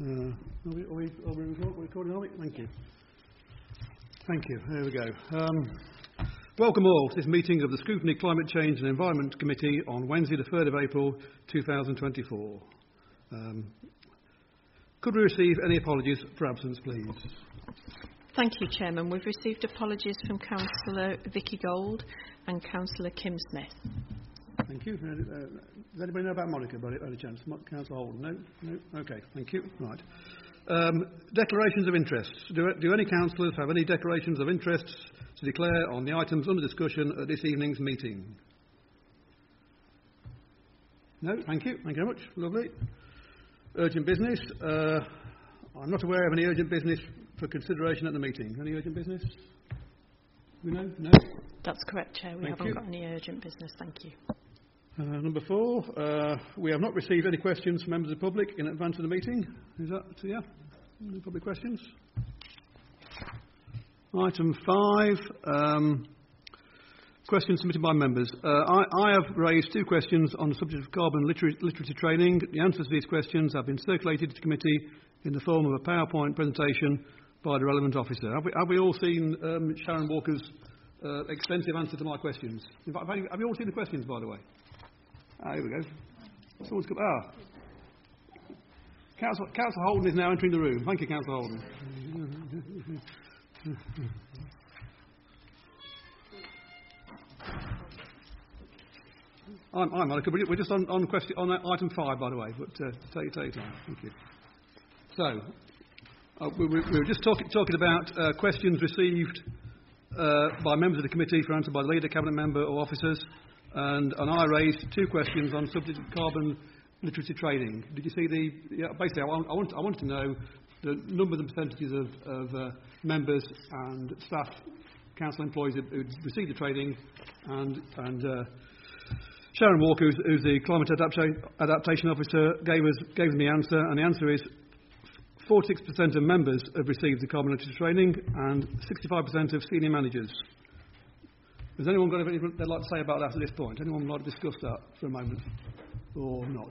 Are we recording, are we? Thank you. Thank you. There we go. Welcome all to this meeting of the Scrutiny Climate Change and Environment Committee on Wednesday the 3rd of April 2024. Could we receive any apologies for absence, please? Thank you, Chairman. We've received apologies from Councillor Vicky Gold and Councillor Kim Smith. Thank you. Does anybody know about Monica by any chance? Councillor Holden? No? Okay, thank you. Right. Declarations of interest. Do any councillors have any declarations of interest to declare on the items under discussion at this evening's meeting? No? Thank you. Thank you very much. Lovely. Urgent business. I'm not aware of any urgent business for consideration at the meeting. Any urgent business? We know? No? That's correct, Chair. We haven't got any urgent business. Thank you. Number 4, we have not received any questions from members of the public in advance of the meeting. Is that, yeah? Any public questions? Item 5, questions submitted by members. I have raised 2 questions on the subject of carbon literacy training. The answers to these questions have been circulated to the committee in the form of a PowerPoint presentation by the relevant officer. Have we all seen Sharon Walker's extensive answer to my questions? In fact, have you all seen the questions, by the way? Here we go. Someone's come. Councillor Holden is now entering the room. Thank you, Councillor Holden. I'm Monica. We're just on item 5, by the way. But take your time. Thank you. So we were just talking about questions received by members of the committee for answer by the leader, cabinet member, or officers. And I raised 2 questions on the subject of carbon literacy training. Did you see basically, I wanted to know the numbers and percentages of members and staff, council employees who received the training, and Sharon Walker, who's the climate adaptation officer, gave us the answer, and the answer is 46% of members have received the carbon literacy training, and 65% of senior managers. Has anyone got anything they'd like to say about that at this point? Anyone would like to discuss that for a moment, or not?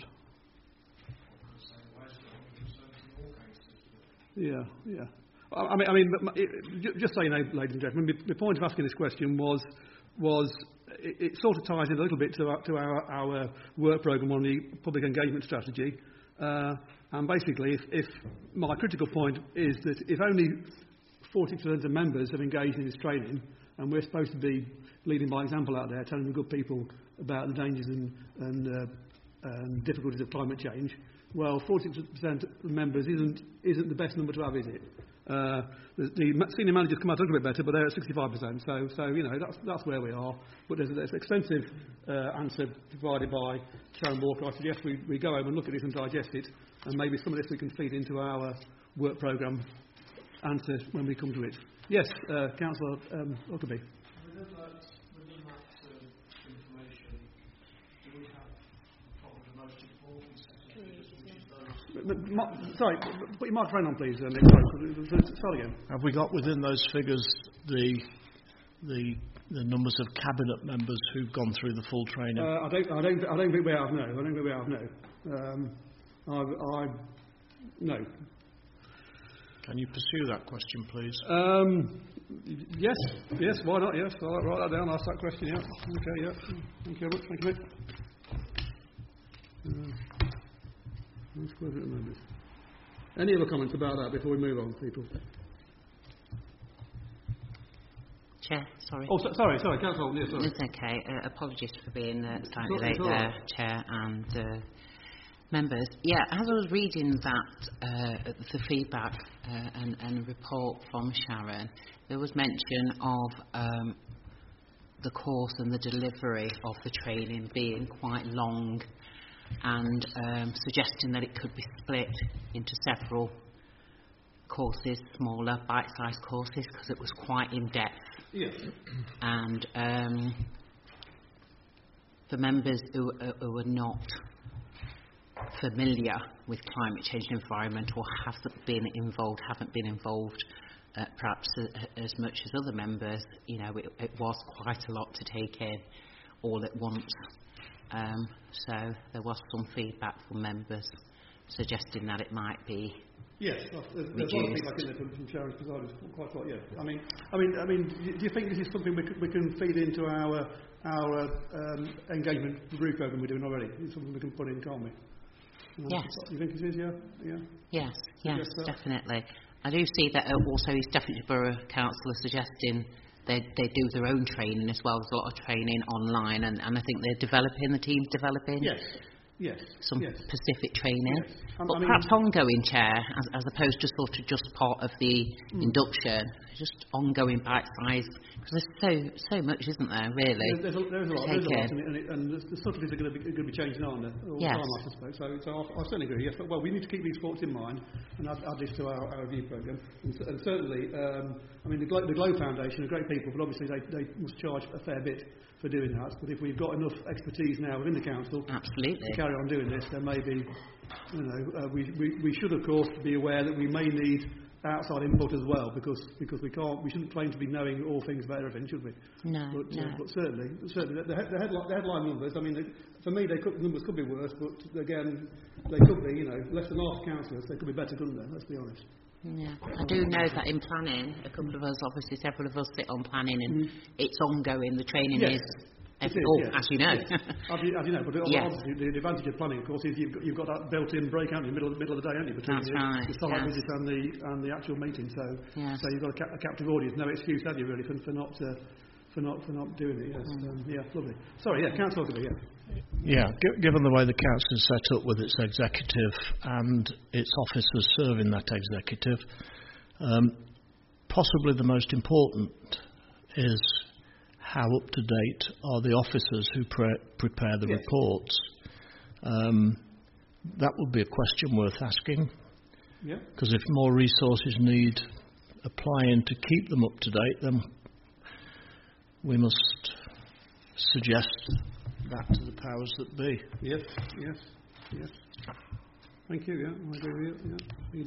Yeah. I mean, just so you know, ladies and gentlemen, the point of asking this question was it sort of ties in a little bit to our work programme on the public engagement strategy. And basically, if my critical point is that if only 40% of members have engaged in this training, and we're supposed to be leading by example out there, telling the good people about the dangers and difficulties of climate change, well, 40% of members isn't the best number to have, is it? The senior managers come out a little bit better, but they're at 65%. So you know, that's where we are. But there's an extensive answer provided by Sharon Walker. I suggest we go home and look at this and digest it, and maybe some of this we can feed into our work programme answer when we come to it. Yes, Councillor Huckabee. Within that information, do we have probably the most important set of figures, which is those? Sorry, put your microphone on, please. Start again. Have we got within those figures the numbers of cabinet members who've gone through the full training? I don't think we have. No, I don't think we have. No. No. Can you pursue that question, please? Yes, why not? Yes, I'll write that down, ask that question, yeah. Okay, yeah. Thank you very much, thank you. Any other comments about that before we move on, people? Chair, sorry. Oh, sorry, Councillor. Yes, sorry. It's okay. Apologies for being slightly late there, Chair and members. Yeah, as I was reading that, the feedback and report from Sharon, there was mention of the course and the delivery of the training being quite long, and suggesting that it could be split into several courses, smaller, bite-sized courses, because it was quite in-depth. Yes. And for members who are not familiar with climate change and environment, or haven't been involved perhaps as much as other members, you know, it was quite a lot to take in all at once. So there was some feedback from members suggesting that it might be Yes, there's a lot of feedback in there from Sharon's presiders, quite a lot. Yeah, I mean, do you think this is something we can feed into our engagement review program we're doing already? It's something we can put in, can't we? Yes. You think it is? Yeah. Yes, definitely. I do see that also East Staffordshire Borough Council are suggesting they do their own training as well. There's a lot of training online, and I think the team's developing. Yes. Some specific training. Yes. But perhaps ongoing, Chair, as opposed to sort of just part of the induction, just ongoing bite-sized, because there's so much, isn't there, really? There's a lot, and the subtleties are going to be changing, aren't they? All the time, I suspect. So I certainly agree, yes. But, well, we need to keep these thoughts in mind and add this to our review programme. And certainly, the Globe Foundation are great people, but obviously they must charge a fair bit for doing that. But if we've got enough expertise now within the council to carry on doing this, then maybe, we should of course be aware that we may need outside input as well, because we shouldn't claim to be knowing all things about everything, should we? No. But certainly the headline numbers. I mean, for me, numbers could be worse, but again, they could be. Less than half councillors. They could be better, couldn't they? Let's be honest. Yeah, I do know that in planning, a couple of us, obviously several of us sit on planning, and it's ongoing. The training is every as you know. Yes. As you know, but obviously the advantage of planning, of course, is you've got that built-in break, haven't you, middle of the day, haven't you, between the site visit and the actual meeting. So you've got a captive audience. No excuse, have you, really, for not doing it? Yes. Lovely. Sorry, Councillor Huckerby, Yeah, given the way the council is set up with its executive and its officers serving that executive, possibly the most important is how up to date are the officers who prepare the reports. That would be a question worth asking. Yeah. Because if more resources need applying to keep them up to date, then we must suggest that to the powers that be. Yes. Thank you, I agree with you, Feed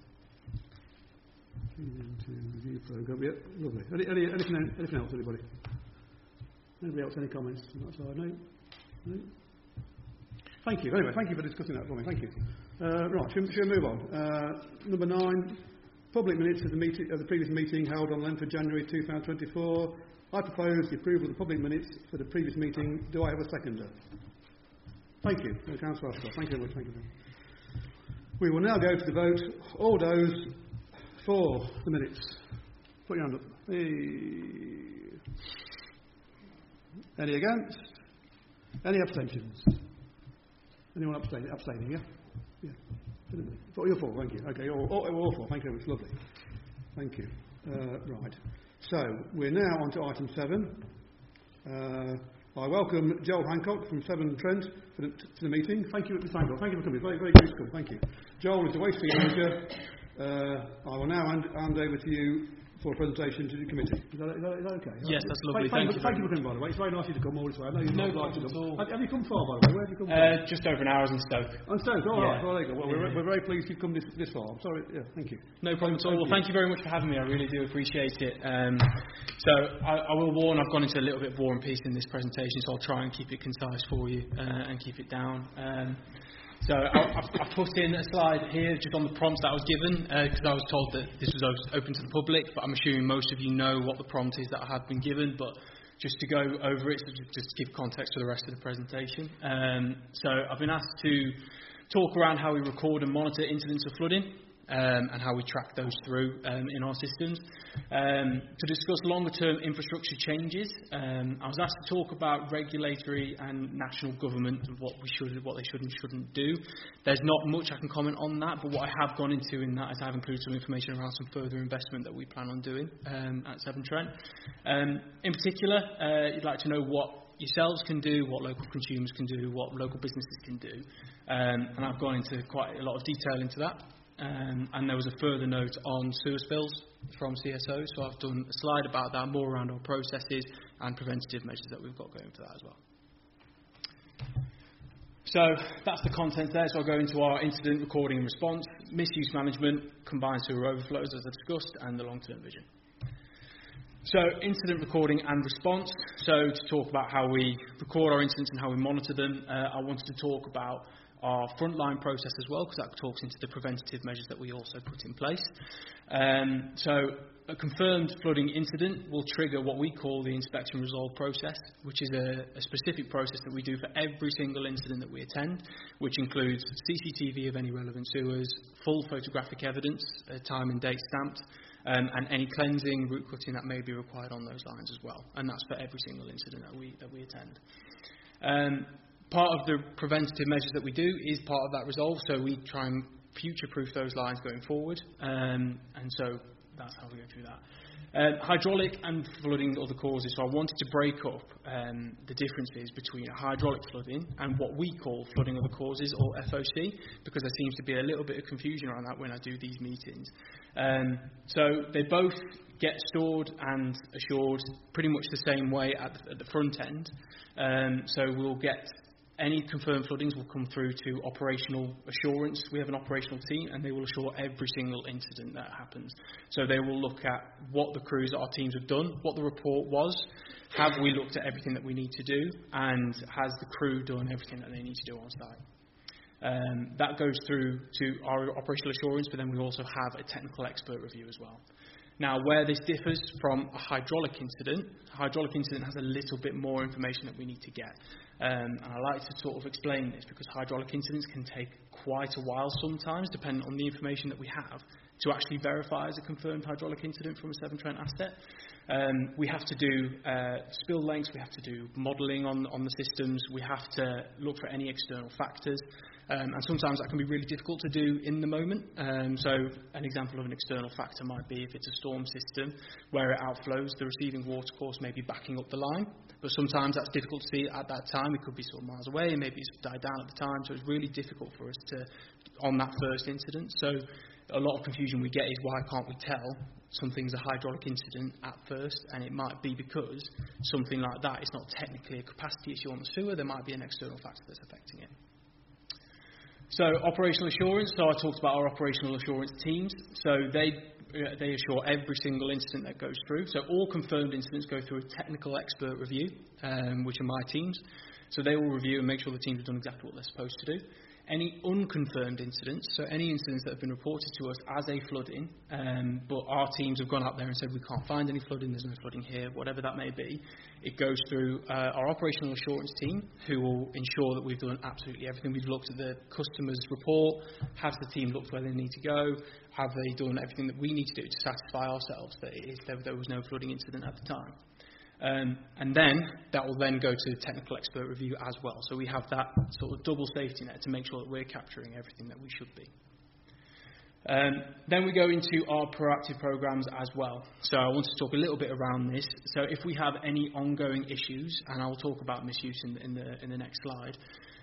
into review programme, lovely. Anything else, anybody? Anybody else, any comments on that side? No? Thank you. Anyway, thank you for discussing that for me, thank you. Right, shall we move on? Number 9, public minutes of the previous meeting held on 11th of January 2024. I propose the approval of the public minutes for the previous meeting. Do I have a seconder? Thank you. Councillor Ashcroft. Thank you very much. We will now go to the vote. All those for the minutes. Put your hand up. Hey. Any against? Any abstentions? Anyone abstaining? Yeah. You're for. Thank you. Okay. All for. Thank you very much. Lovely. Thank you. Right. So, we're now on to item 7. I welcome Joel Hancock from Severn Trent to the meeting. Thank you, Mr. Hancock. Thank you for coming. Very, very good to come. Thank you. Joel is the Waste Fee Manager. I will now hand over to you for a presentation to the committee. Is that okay? Yes, that's lovely. Thank you for coming, by the way. It's very nice of you to come all this way. I know you're no not problem at all. Have you come far, by the way? Where have you come from? Just over an hour in Stoke. On Stoke, all right. Well, there you go. Well, we're very pleased you've come this far. I'm sorry. Yeah, thank you. No problem at all. Well, thank you very much for having me. I really do appreciate it. So I will warn, I've gone into a little bit of War and Peace in this presentation, so I'll try and keep it concise for you and keep it down. So I've put in a slide here just on the prompts that I was given because I was told that this was open to the public, but I'm assuming most of you know what the prompt is that I have been given, but just to go over it, so just to give context for the rest of the presentation. So I've been asked to talk around how we record and monitor incidents of flooding and how we track those through in our systems. To discuss longer-term infrastructure changes, I was asked to talk about regulatory and national government and what they should and shouldn't do. There's not much I can comment on that, but what I have gone into in that is I have included some information around some further investment that we plan on doing at Severn Trent. In particular, you'd like to know what yourselves can do, what local consumers can do, what local businesses can do. And I've gone into quite a lot of detail into that. And there was a further note on sewer spills from CSO, so I've done a slide about that, more around our processes and preventative measures that we've got going for that as well. So that's the content there, so I'll go into our incident recording and response, misuse management, combined sewer overflows as I discussed, and the long-term vision. So incident recording and response. So to talk about how we record our incidents and how we monitor them, I wanted to talk about our frontline process as well, because that talks into the preventative measures that we also put in place. So a confirmed flooding incident will trigger what we call the inspect and resolve process, which is a specific process that we do for every single incident that we attend, which includes CCTV of any relevant sewers, full photographic evidence, time and date stamped, and any cleansing, root cutting that may be required on those lines as well. And that's for every single incident that we attend. Part of the preventative measures that we do is part of that resolve, so we try and future-proof those lines going forward, and so that's how we go through that. Hydraulic and flooding other causes. So I wanted to break up the differences between a hydraulic flooding and what we call flooding other causes, or FOC, because there seems to be a little bit of confusion around that when I do these meetings. So they both get stored and assured pretty much the same way at the front end. So we'll get any confirmed floodings will come through to operational assurance. We have an operational team, and they will assure every single incident that happens. So they will look at what the crews, our teams have done, what the report was, have we looked at everything that we need to do, and has the crew done everything that they need to do on site. That goes through to our operational assurance, but then we also have a technical expert review as well. Now, where this differs from a hydraulic incident has a little bit more information that we need to get. And I like to sort of explain this because hydraulic incidents can take quite a while sometimes, depending on the information that we have, to actually verify as a confirmed hydraulic incident from a Severn Trent asset. We have to do spill lengths, we have to do modelling on the systems, we have to look for any external factors, and sometimes that can be really difficult to do in the moment. So an example of an external factor might be if it's a storm system where it outflows, the receiving watercourse may be backing up the line, but sometimes that's difficult to see at that time. It could be sort of miles away, and maybe it's died down at the time, so it's really difficult for us to, on that first incident. So a lot of confusion we get is why can't we tell something's a hydraulic incident at first, and it might be because something like that is not technically a capacity issue on the sewer, there might be an external factor that's affecting it. So operational assurance, so I talked about our operational assurance teams, so they assure every single incident that goes through. So all confirmed incidents go through a technical expert review, which are my teams, so they will review and make sure the teams have done exactly what they're supposed to do. Any unconfirmed incidents, so any incidents that have been reported to us as a flooding, but our teams have gone out there and said we can't find any flooding, there's no flooding here, whatever that may be, it goes through our operational assurance team, who will ensure that we've done absolutely everything. We've looked at the customer's report, has the team looked where they need to go, have they done everything that we need to do to satisfy ourselves that there was no flooding incident at the time. And then that will then go to technical expert review as well. So we have that sort of double safety net to make sure that we're capturing everything that we should be. Then we go into our proactive programs as well. So I want to talk a little bit around this. So if we have any ongoing issues, and I'll talk about misuse in the next slide,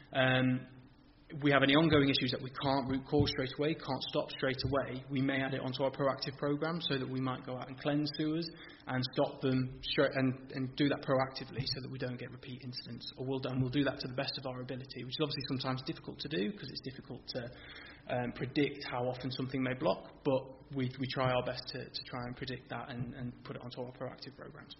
we have any ongoing issues that we can't root cause straight away, can't stop straight away, we may add it onto our proactive program, so that we might go out and cleanse sewers and stop them straight and do that proactively so that we don't get repeat incidents. Or we'll do that to the best of our ability, which is obviously sometimes difficult to do because it's difficult to predict how often something may block, but we try our best to try and predict that and put it onto our proactive programs.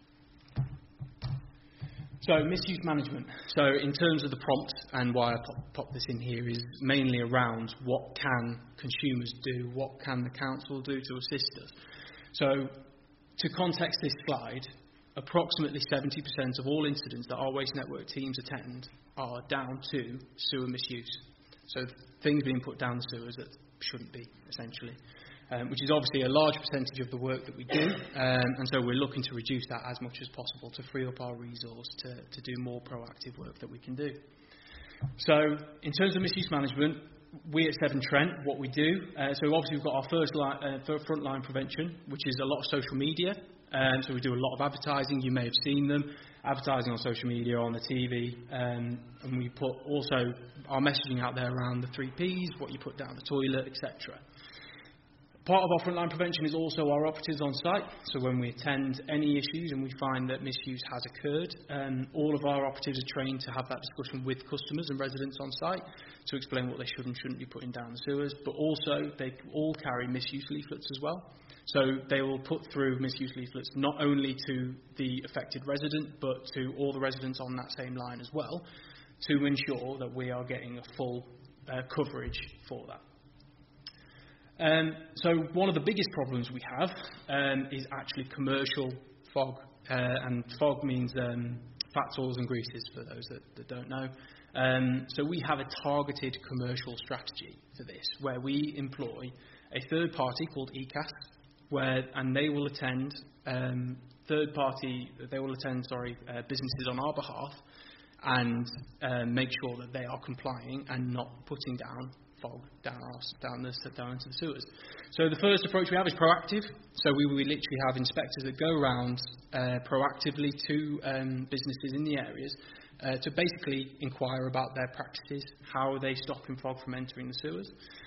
So, misuse management. So, in terms of the prompt, and why I pop this in here, is mainly around what can consumers do, what can the council do to assist us. So, to context this slide, approximately 70% of all incidents that our waste network teams attend are down to sewer misuse. So, things being put down the sewers that shouldn't be, essentially. Which is obviously a large percentage of the work that we do, and so we're looking to reduce that as much as possible to free up our resource to do more proactive work that we can do. So, in terms of misuse management, we at Severn Trent, what we do, so obviously we've got our front line prevention, which is a lot of social media, so we do a lot of advertising, you may have seen them, advertising on social media, on the TV, and we put also our messaging out there around the 3 Ps, what you put down the toilet, etc. Part of our frontline prevention is also our operatives on site. So when we attend any issues and we find that misuse has occurred, all of our operatives are trained to have that discussion with customers and residents on site to explain what they should and shouldn't be putting down the sewers. But also they all carry misuse leaflets as well. So they will put through misuse leaflets not only to the affected resident, but to all the residents on that same line as well, to ensure that we are getting a full coverage for that. So one of the biggest problems we have is actually commercial fog, and fog means fats, oils and greases for those that don't know. So we have a targeted commercial strategy for this, where we employ a third party called ECAS, and they will attend businesses on our behalf and make sure that they are complying and not putting down fog down into the sewers. So the first approach we have is proactive. So we literally have inspectors that go around proactively to businesses in the areas to basically inquire about their practices, how are they stopping fog from entering the sewers.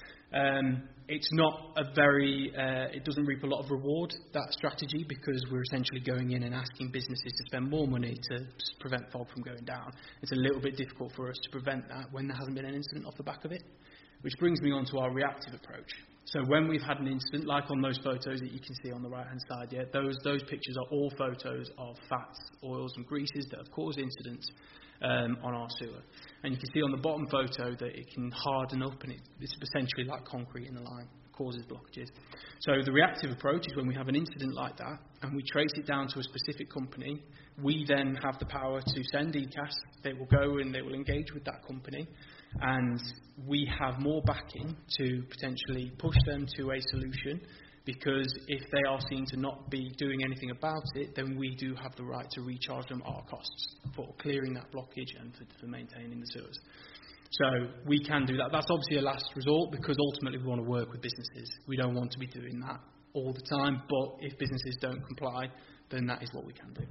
It's not it doesn't reap a lot of reward, that strategy, because we're essentially going in and asking businesses to spend more money to prevent fog from going down. It's a little bit difficult for us to prevent that when there hasn't been an incident off the back of it. Which brings me on to our reactive approach. So when we've had an incident, like on those photos that you can see on the right-hand side, those pictures are all photos of fats, oils and greases that have caused incidents on our sewer. And you can see on the bottom photo that it can harden up, and it's essentially like concrete in the line. It causes blockages. So the reactive approach is when we have an incident like that, and we trace it down to a specific company. We then have the power to send ECAS. They will go and they will engage with that company. And we have more backing to potentially push them to a solution, because if they are seen to not be doing anything about it, then we do have the right to recharge them our costs for clearing that blockage and for maintaining the sewers. So we can do that. That's obviously a last resort, because ultimately we want to work with businesses. We don't want to be doing that all the time, but if businesses don't comply, then that is what we can do.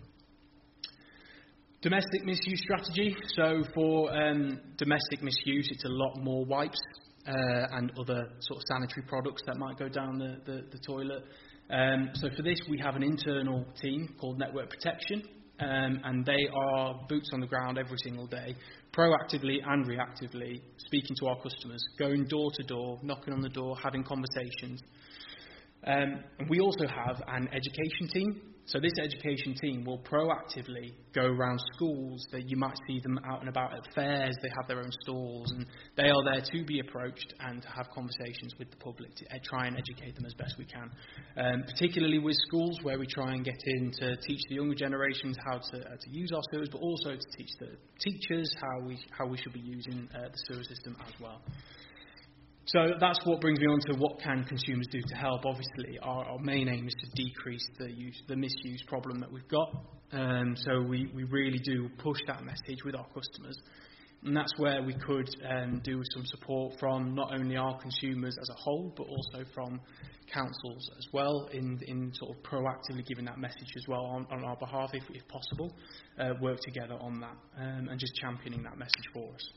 Domestic misuse strategy. So for domestic misuse, it's a lot more wipes and other sort of sanitary products that might go down the toilet. So for this, we have an internal team called Network Protection, and they are boots on the ground every single day, proactively and reactively speaking to our customers, going door to door, knocking on the door, having conversations. And we also have an education team. So this education team will proactively go around schools. That you might see them out and about at fairs. They have their own stalls, and they are there to be approached and to have conversations with the public to try and educate them as best we can. Particularly with schools, where we try and get in to teach the younger generations how to use our sewers, but also to teach the teachers how we should be using the sewer system as well. So that's what brings me on to what can consumers do to help. Obviously, our main aim is to decrease the misuse problem that we've got. So we really do push that message with our customers. And that's where we could do some support from not only our consumers as a whole, but also from councils as well, in sort of proactively giving that message as well on our behalf, if possible. Work together on that and just championing that message for us.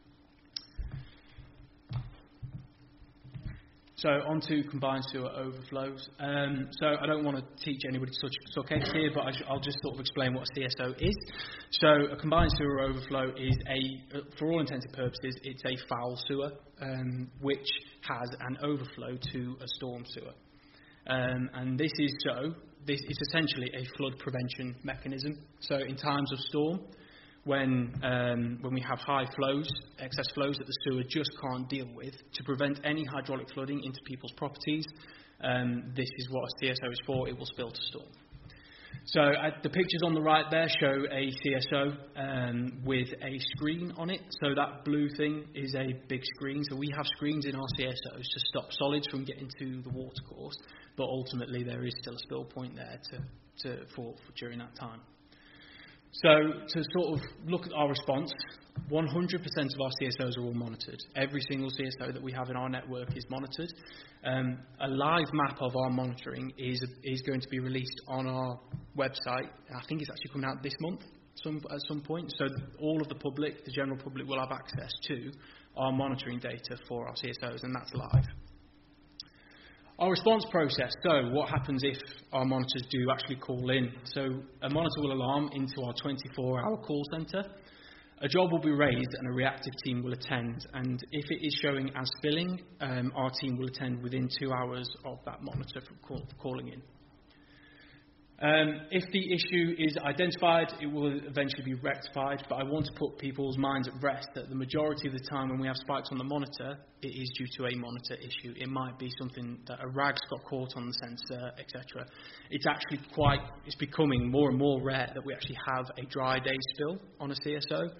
So on to combined sewer overflows. So I don't want to teach anybody to suck eggs here, but I'll just sort of explain what a CSO is. So a combined sewer overflow is for all intents and purposes, it's a foul sewer, which has an overflow to a storm sewer. And this is essentially a flood prevention mechanism. So in times of storm, when we have high flows, excess flows that the sewer just can't deal with, to prevent any hydraulic flooding into people's properties, this is what a CSO is for. It will spill to storm. So the pictures on the right there show a CSO with a screen on it. So that blue thing is a big screen. So we have screens in our CSOs to stop solids from getting to the watercourse, but ultimately there is still a spill point there for during that time. So to sort of look at our response, 100% of our CSOs are all monitored. Every single CSO that we have in our network is monitored. A live map of our monitoring is going to be released on our website. I think it's actually coming out this month at some point. So all of the public, the general public, will have access to our monitoring data for our CSOs, and that's live. Our response process. So what happens if our monitors do actually call in? So a monitor will alarm into our 24-hour call centre. A job will be raised and a reactive team will attend. And if it is showing as filling, our team will attend within 2 hours of that monitor calling in. If the issue is identified, it will eventually be rectified, but I want to put people's minds at rest that the majority of the time when we have spikes on the monitor, it is due to a monitor issue. It might be something that a rag's got caught on the sensor, etc. It's becoming more and more rare that we actually have a dry day spill on a CSO.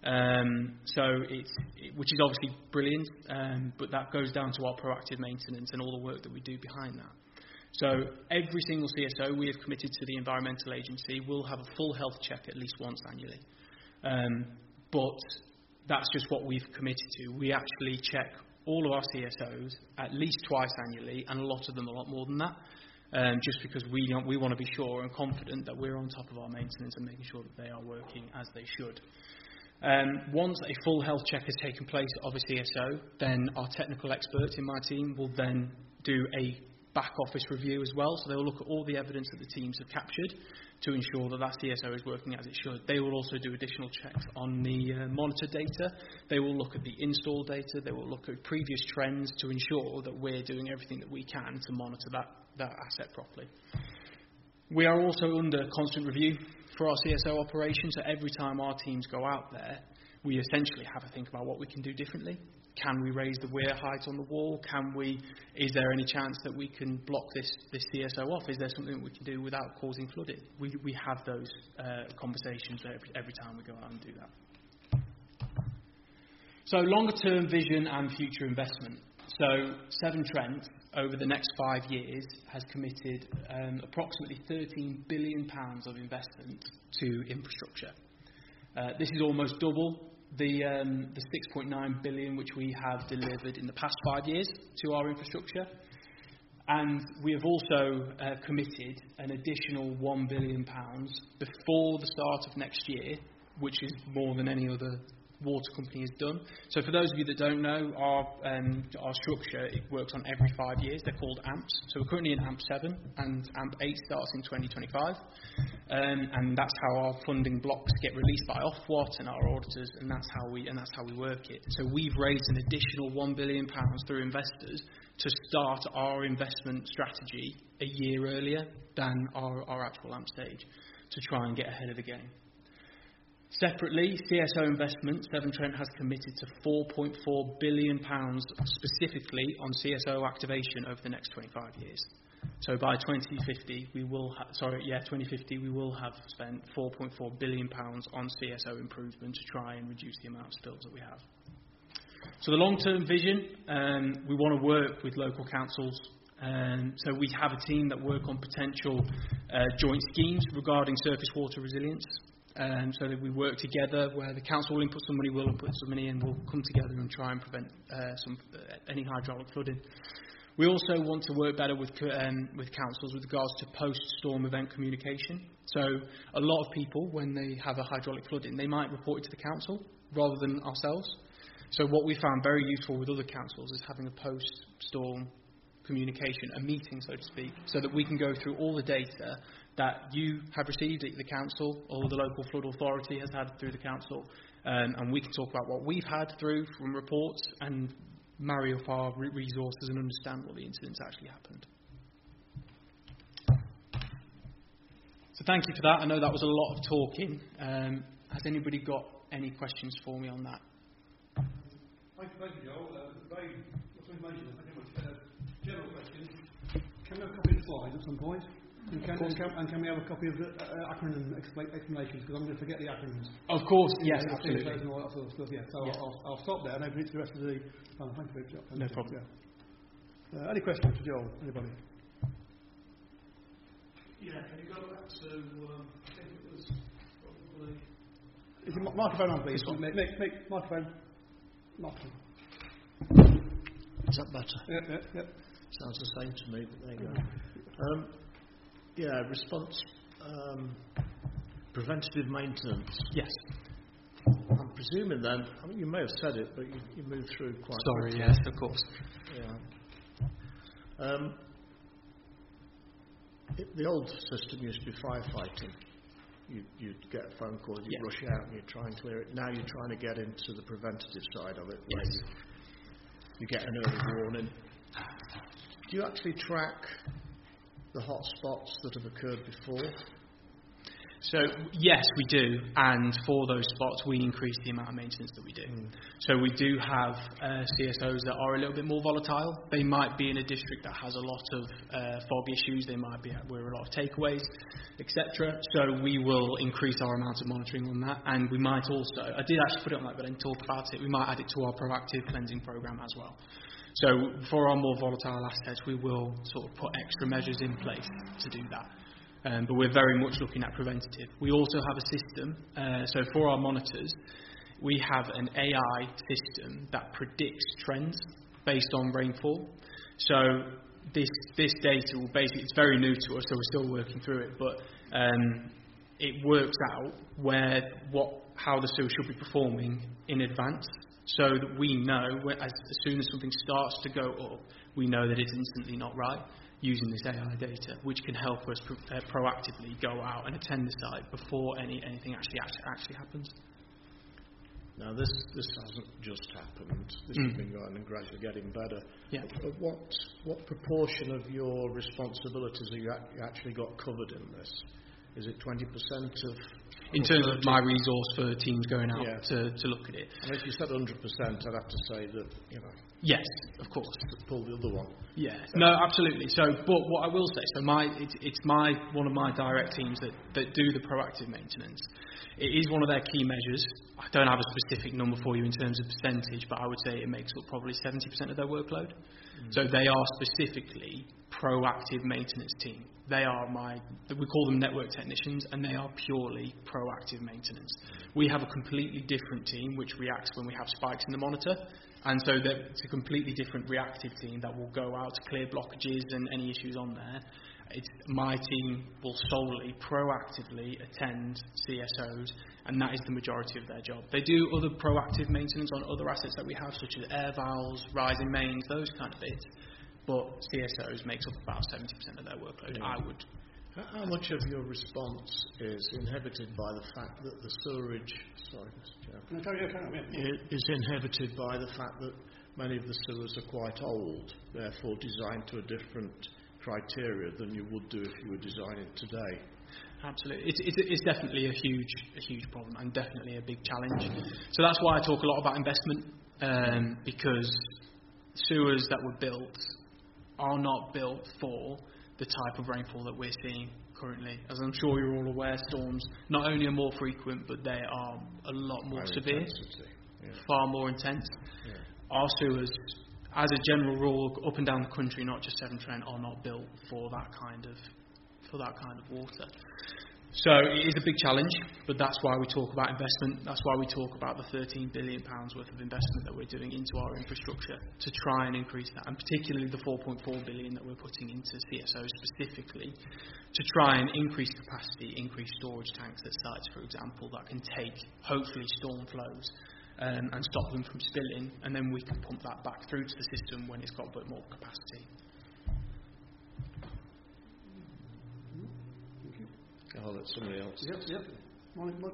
Which is obviously brilliant, but that goes down to our proactive maintenance and all the work that we do behind that. So every single CSO we have committed to the environmental agency will have a full health check at least once annually. But that's just what we've committed to. We actually check all of our CSOs at least twice annually, and a lot of them a lot more than that, just because we want to be sure and confident that we're on top of our maintenance and making sure that they are working as they should. Once a full health check has taken place of a CSO, then our technical experts in my team will then do a back office review as well. So they will look at all the evidence that the teams have captured to ensure that that CSO is working as it should. They will also do additional checks on the monitor data. They will look at the install data. They will look at previous trends to ensure that we're doing everything that we can to monitor that asset properly. We are also under constant review for our CSO operation, so every time our teams go out there, we essentially have to think about what we can do differently. Can we raise the weir height on the wall? Is there any chance that we can block this CSO off? Is there something we can do without causing flooding? We have those conversations every time we go out and do that. So longer term vision and future investment. So Severn Trent, over the next 5 years, has committed approximately £13 billion of investment to infrastructure. This is almost double the 6.9 billion which we have delivered in the past 5 years to our infrastructure. And we have also committed an additional £1 billion before the start of next year, which is more than any other water company has done. So for those of you that don't know, our structure, it works on every 5 years. They're called AMPs. So we're currently in AMP 7 and AMP 8 starts in 2025. And that's how our funding blocks get released by Ofwat and our auditors, and that's how we work it. So we've raised an additional £1 billion through investors to start our investment strategy a year earlier than our actual AMP stage, to try and get ahead of the game. Separately, CSO investment, Severn Trent has committed to £4.4 billion specifically on CSO activation over the next 25 years. So by 2050, we will have spent £4.4 billion on CSO improvement to try and reduce the amount of spills that we have. So the long-term vision, we want to work with local councils. So we have a team that work on potential joint schemes regarding surface water resilience. So that we work together, where the council will input some money, we'll input some money, and we'll come together and try and prevent any hydraulic flooding. We also want to work better with councils with regards to post-storm event communication. So a lot of people, when they have a hydraulic flooding, they might report it to the council rather than ourselves. So what we found very useful with other councils is having a post-storm communication, a meeting, so to speak, so that we can go through all the data that you have received at the council or the local flood authority has had through the council, and we can talk about what we've had through from reports and marry up our resources and understand what the incidents actually happened. So thank you for that. I know that was a lot of talking. Has anybody got any questions for me on that? Thank you, Joel. Very much information. Thank you very much. General question. Can we have a copy of the slides at some point? And can we have a copy of the acronym explanations? Because I'm going to forget the acronyms. Of course, yes, absolutely. And all that sort of stuff, yeah. So yeah. I'll stop there and open it to the rest of the panel. Thank you, Joel. No problem. Yeah. Any questions for Joel? Anybody? Yeah, can you go back to, I think it was probably... Is your microphone on, please? Make microphone. Is that better? Yeah. Sounds the same to me, but there you go. Response, preventative maintenance. Yes. I'm presuming then, I mean, you may have said it, but you moved through quite quickly. Yes, of course. Yeah. The old system used to be firefighting. You'd get a phone call, you'd rush out and you'd try and clear it. Now you're trying to get into the preventative side of it, where you get an early warning. Do you actually track the hot spots that have occurred before? So yes, we do, and for those spots we increase the amount of maintenance that we do. So we do have CSOs that are a little bit more volatile. They might be in a district that has a lot of fog issues. They might be where a lot of takeaways, etc. So we will increase our amount of monitoring on that, and we might also, I did actually put it on that, but I didn't talk about it. We might add it to our proactive cleansing program as well. So for our more volatile assets, we will sort of put extra measures in place to do that. But we're very much looking at preventative. We also have a system, so for our monitors, we have an AI system that predicts trends based on rainfall. So this data will basically, it's very new to us, so we're still working through it, but it works out how the sewer should be performing in advance, so that we know as soon as something starts to go up, we know that it's instantly not right, using this AI data, which can help us proactively go out and attend the site before anything actually happens. Now, this hasn't just happened. This has been going and gradually getting better. Yeah. What proportion of your responsibilities have you actually got covered in this? Is it 20% of... In terms of my resource for teams going out to look at it. And if you said 100%, I'd have to say that, Yes, of course. Pull the other one. Yeah, no, absolutely. So, but what I will say, it's one of my direct teams that do the proactive maintenance. It is one of their key measures. I don't have a specific number for you in terms of percentage, but I would say it makes up probably 70% of their workload. So they are specifically proactive maintenance team. They are we call them network technicians, and they are purely proactive maintenance. We have a completely different team which reacts when we have spikes in the monitor, and so it's a completely different reactive team that will go out to clear blockages and any issues on there. My team will solely proactively attend CSOs, and that is the majority of their job. They do other proactive maintenance on other assets that we have, such as air valves, rising mains, those kind of bits. But CSOs makes up about 70% of their workload, I would. How much of your response is inhibited by the fact that the sewerage... Sorry, Mr. Chair. Is inhibited by the fact that many of the sewers are quite old, therefore designed to a different criteria than you would do if you were designing today? Absolutely. It's definitely a huge problem and definitely a big challenge. So that's why I talk a lot about investment, because sewers that were built are not built for the type of rainfall that we're seeing currently. As I'm sure you're all aware, storms not only are more frequent, but they are a lot more severe, far more intense. Yeah. Our sewers, as a general rule, up and down the country, not just Severn Trent, are not built for that kind of water. So it is a big challenge, but that's why we talk about investment. That's why we talk about the £13 billion worth of investment that we're doing into our infrastructure to try and increase that, and particularly the £4.4 billion that we're putting into CSOs specifically to try and increase capacity, increase storage tanks at sites, for example, that can take, hopefully, storm flows and stop them from spilling, and then we can pump that back through to the system when it's got a bit more capacity. I'll let somebody else. Yep. Monica.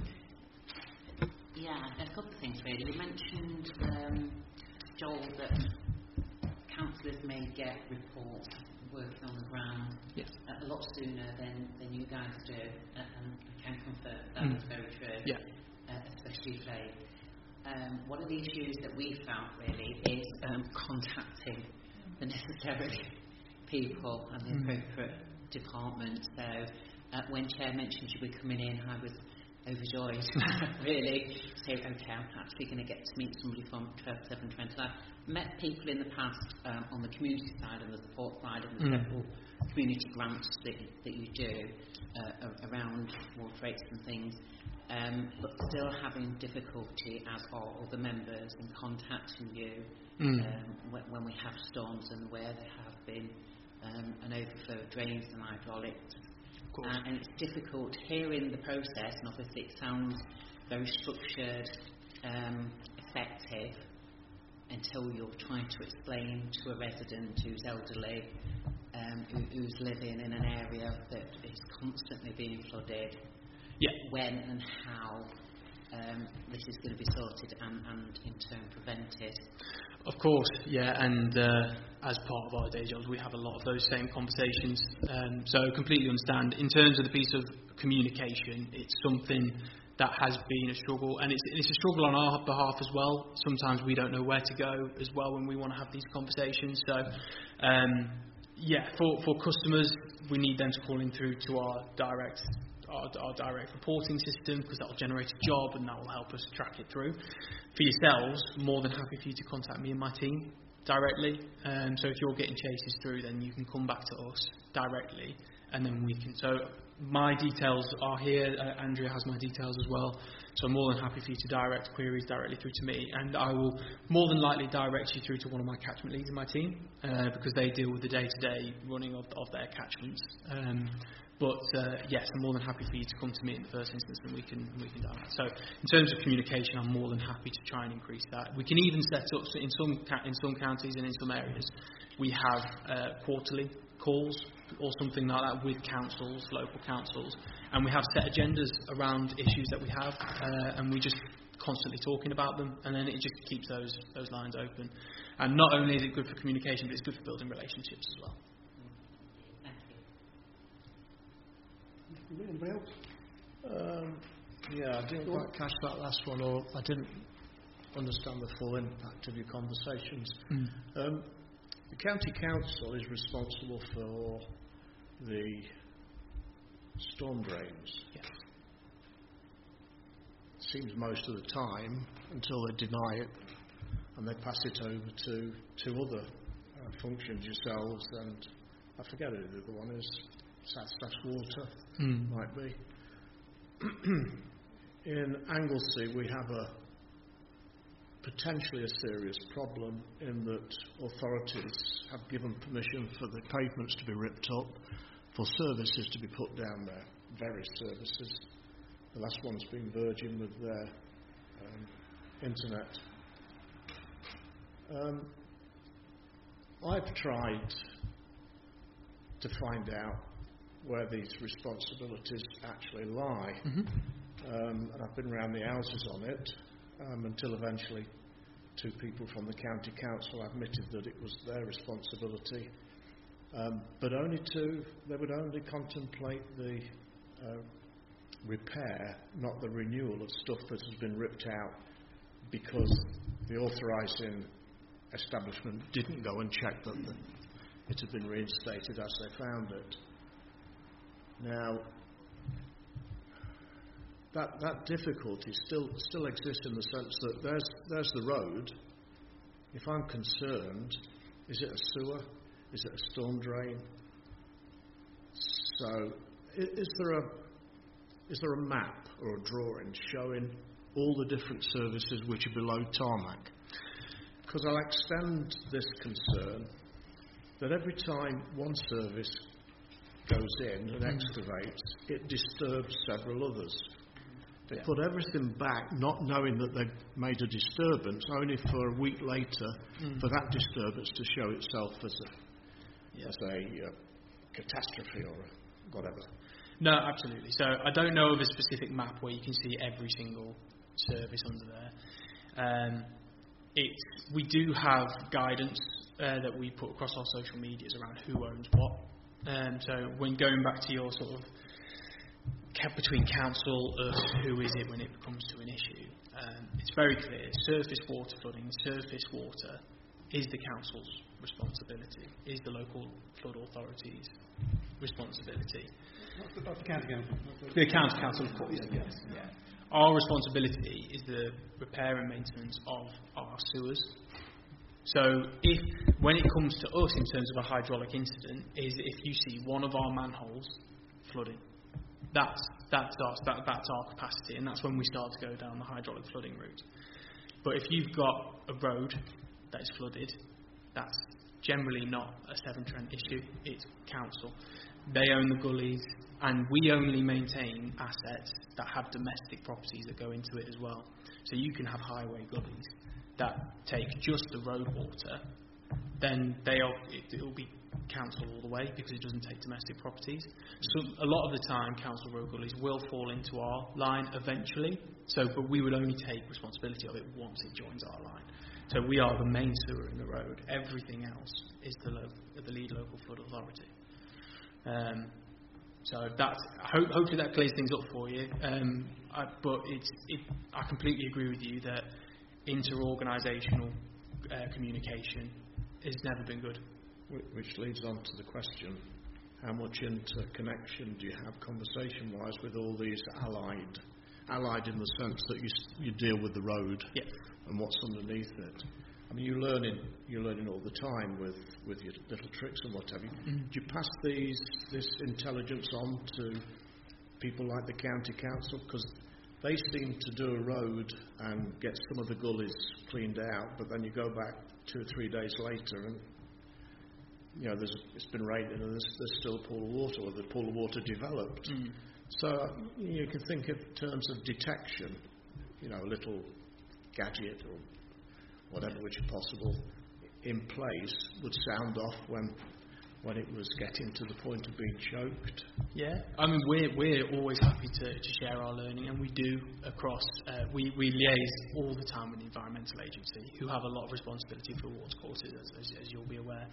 Yeah, a couple of things really. You mentioned, Joel, that councillors may get reports working on the ground a lot sooner than you guys do, and I can confirm that is very true, especially today. One of the issues that we found really is contacting the necessary people and the appropriate department. So when Chair mentioned you were coming in, I was overjoyed, really. So, okay, I'm actually going to get to meet somebody from Severn Trent. I've met people in the past on the community side and the support side and the several community grants that you do around water rates and things, but still having difficulty, as are other members, in contacting you when we have storms and where there have been an overflow of drains and hydraulics. And it's difficult hearing the process, and obviously it sounds very structured, effective, until you're trying to explain to a resident who's elderly, who's living in an area that is constantly being flooded, when and how this is going to be sorted and in turn prevented. Of course, yeah, and as part of our day jobs, we have a lot of those same conversations. So completely understand. In terms of the piece of communication, it's something that has been a struggle, and it's a struggle on our behalf as well. Sometimes we don't know where to go as well when we want to have these conversations. So, for customers, we need them to call in through to our direct reporting system, because that will generate a job and that will help us track it through. For yourselves, more than happy for you to contact me and my team directly. So if you're getting chases through, then you can come back to us directly, and then we can. So my details are here. Andrea has my details as well. So I'm more than happy for you to direct queries directly through to me, and I will more than likely direct you through to one of my catchment leads in my team, because they deal with the day-to-day running of their catchments. But yes, I'm more than happy for you to come to me in the first instance, and we can do that. So in terms of communication, I'm more than happy to try and increase that. We can even set up in some counties and in some areas, we have quarterly calls or something like that with councils, local councils, and we have set agendas around issues that we have, and we just constantly talking about them, and then it just keeps those lines open. And not only is it good for communication, but it's good for building relationships as well. Anybody else? I didn't quite catch that last one, or I didn't understand the full impact of your conversations. The county council is responsible for the storm drains. Yes. It seems most of the time, until they deny it and they pass it over to two other functions, yourselves and I forget who the other one is. South Water might be. In Anglesey, we have potentially a serious problem in that authorities have given permission for the pavements to be ripped up, for services to be put down there, various services. The last one's been Virgin with their internet. I've tried to find out where these responsibilities actually lie. And I've been around the houses on it until eventually two people from the county council admitted that it was their responsibility, but they would only contemplate the repair, not the renewal of stuff that has been ripped out, because the authorising establishment didn't go and check that it had been reinstated as they found it. Now, that difficulty still exists in the sense that there's the road. If I'm concerned, is it a sewer? Is it a storm drain? So, is there a map or a drawing showing all the different services which are below tarmac? Because I'll extend this concern that every time one service goes in and excavates, it disturbs several others. They put everything back, not knowing that they've made a disturbance, only for a week later for that disturbance to show itself as a catastrophe or whatever. No, absolutely. So I don't know of a specific map where you can see every single service under there. We do have guidance that we put across our social medias around who owns what. So when going back to your sort of between council, us, who is it when it comes to an issue, it's very clear. Surface water flooding, surface water is the council's responsibility, is the local flood authority's responsibility. That's the county council. The county council, of course. Yes. Yeah. Our responsibility is the repair and maintenance of our sewers. So when it comes to us in terms of a hydraulic incident, is if you see one of our manholes flooding, that's our capacity, and that's when we start to go down the hydraulic flooding route. But if you've got a road that is flooded, that's generally not a Severn Trent issue, it's council. They own the gullies, and we only maintain assets that have domestic properties that go into it as well. So you can have highway gullies that take just the road water, then it'll be council all the way because it doesn't take domestic properties. So a lot of the time, council road gullies will fall into our line eventually. But we would only take responsibility of it once it joins our line. So we are the main sewer in the road. Everything else is the lead local flood authority. So that's hopefully that clears things up for you. But I completely agree with you that inter-organisational communication has never been good. Which leads on to the question: how much interconnection do you have conversation-wise with all these allied in the sense that you deal with the road and what's underneath it? I mean, you're learning all the time with your little tricks and what have you. Do you pass this intelligence on to people like the county council? Because they seem to do a road and get some of the gullies cleaned out, but then you go back 2 or 3 days later and it's been raining and there's still a pool of water, or the pool of water developed. So you can think in terms of detection, a little gadget or whatever which is possible in place would sound off when it was getting to the point of being choked. Yeah, I mean we're always happy to share our learning, and we do across. We liaise all the time with the Environmental Agency, who have a lot of responsibility for water quality, as you'll be aware.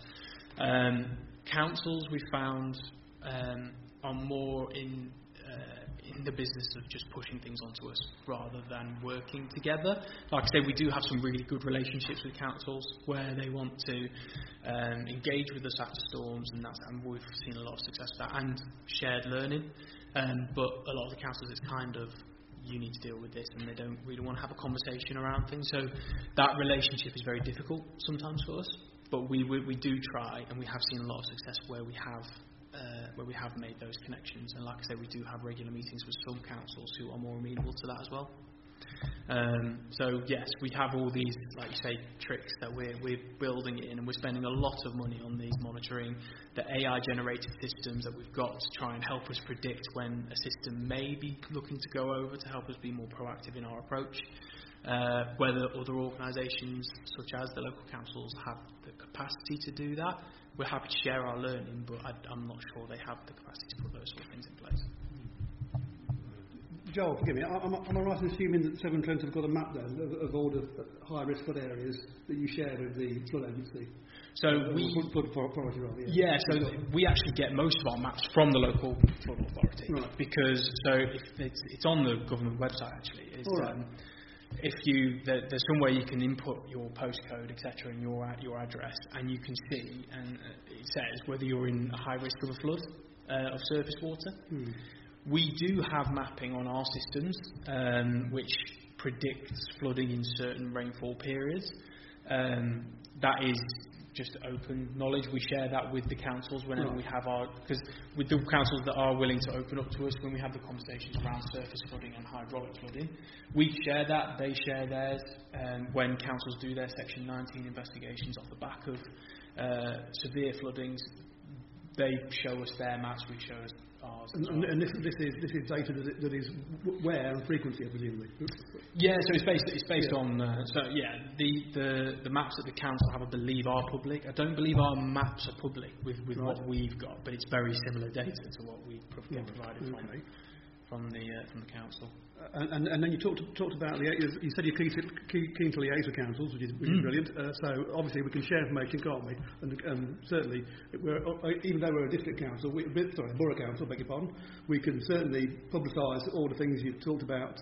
Councils we found are more in the business of just pushing things onto us rather than working together. Like I say, we do have some really good relationships with councils where they want to engage with us after storms, and we've seen a lot of success with that, and shared learning. But a lot of the councils, it's kind of, you need to deal with this, and they don't really want to have a conversation around things. So that relationship is very difficult sometimes for us. But we do try, and we have seen a lot of success where we have made those connections. And like I say, we do have regular meetings with some councils who are more amenable to that as well. So yes, we have all these, like you say, tricks that we're building in, and we're spending a lot of money on these monitoring, the AI-generated systems that we've got to try and help us predict when a system may be looking to go over, to help us be more proactive in our approach. Whether other organisations such as the local councils have the capacity to do that, we're happy to share our learning, but I'm not sure they have the capacity to put those sort of things in place. Joel, forgive me, am I right in assuming that Severn Trent have got a map then of all the high-risk flood areas that you share with the flood agency? So we actually get most of our maps from the local flood authority, right? Because it's on the government website actually. There's somewhere you can input your postcode, etc., and your address, and you can see, and it says whether you're in a high risk of a flood of surface water. We do have mapping on our systems which predicts flooding in certain rainfall periods. That is just open knowledge. We share that with the councils whenever we have because with the councils that are willing to open up to us when we have the conversations around surface flooding and hydraulic flooding, we share that, they share theirs. When councils do their Section 19 investigations off the back of severe floodings, they show us their maps, we show us ours. And this is data that is where and frequency, presumably. Yeah, so it's based on the maps that the council have, I believe, are public. I don't believe our maps are public with right. What we've got, but it's very similar data to what we get provided from the council. And then you talked about you said you're keen to liaise with councils, which is brilliant. So obviously we can share information, can't we? And certainly, even though we're a district council, borough council, beg your pardon, we can certainly publicise all the things you've talked about.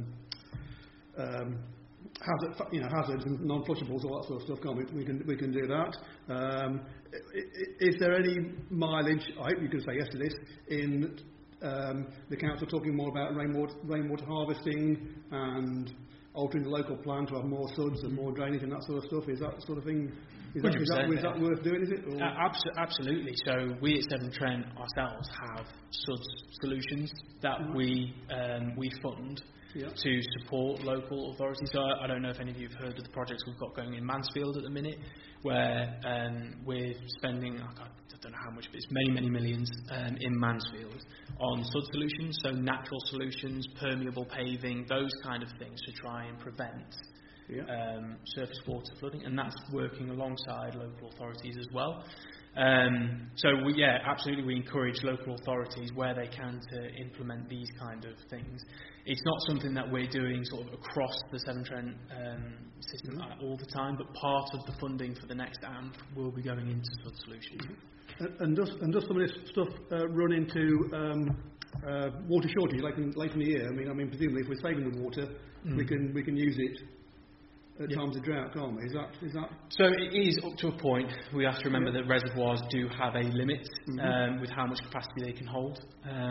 Hazards and non-flushables, all that sort of stuff, can't we? We can do that. Is there any mileage? I hope you can say yes to this in. The council talking more about rainwater harvesting and altering the local plan to have more suds and more drainage and that sort of stuff. Is that sort of thing? Is that worth doing? Is it? Absolutely. So we at Severn Trent ourselves have suds solutions that we fund to support local authorities. So I don't know if any of you have heard of the projects we've got going in Mansfield at the minute, where we're spending, I don't know how much, but it's many millions in Mansfield on sud solutions, so natural solutions, permeable paving, those kind of things to try and prevent surface water flooding, and that's working alongside local authorities as well. So absolutely, we encourage local authorities where they can to implement these kind of things. It's not something that we're doing sort of across the Severn Trent system all the time, but part of the funding for the next AMP will be going into such solutions. And does some of this stuff run into water shortage late in the year? I mean, presumably if we're saving the water, we can use it at times of drought, can't we? Is that? So it is up to a point. We have to remember that reservoirs do have a limit with how much capacity they can hold.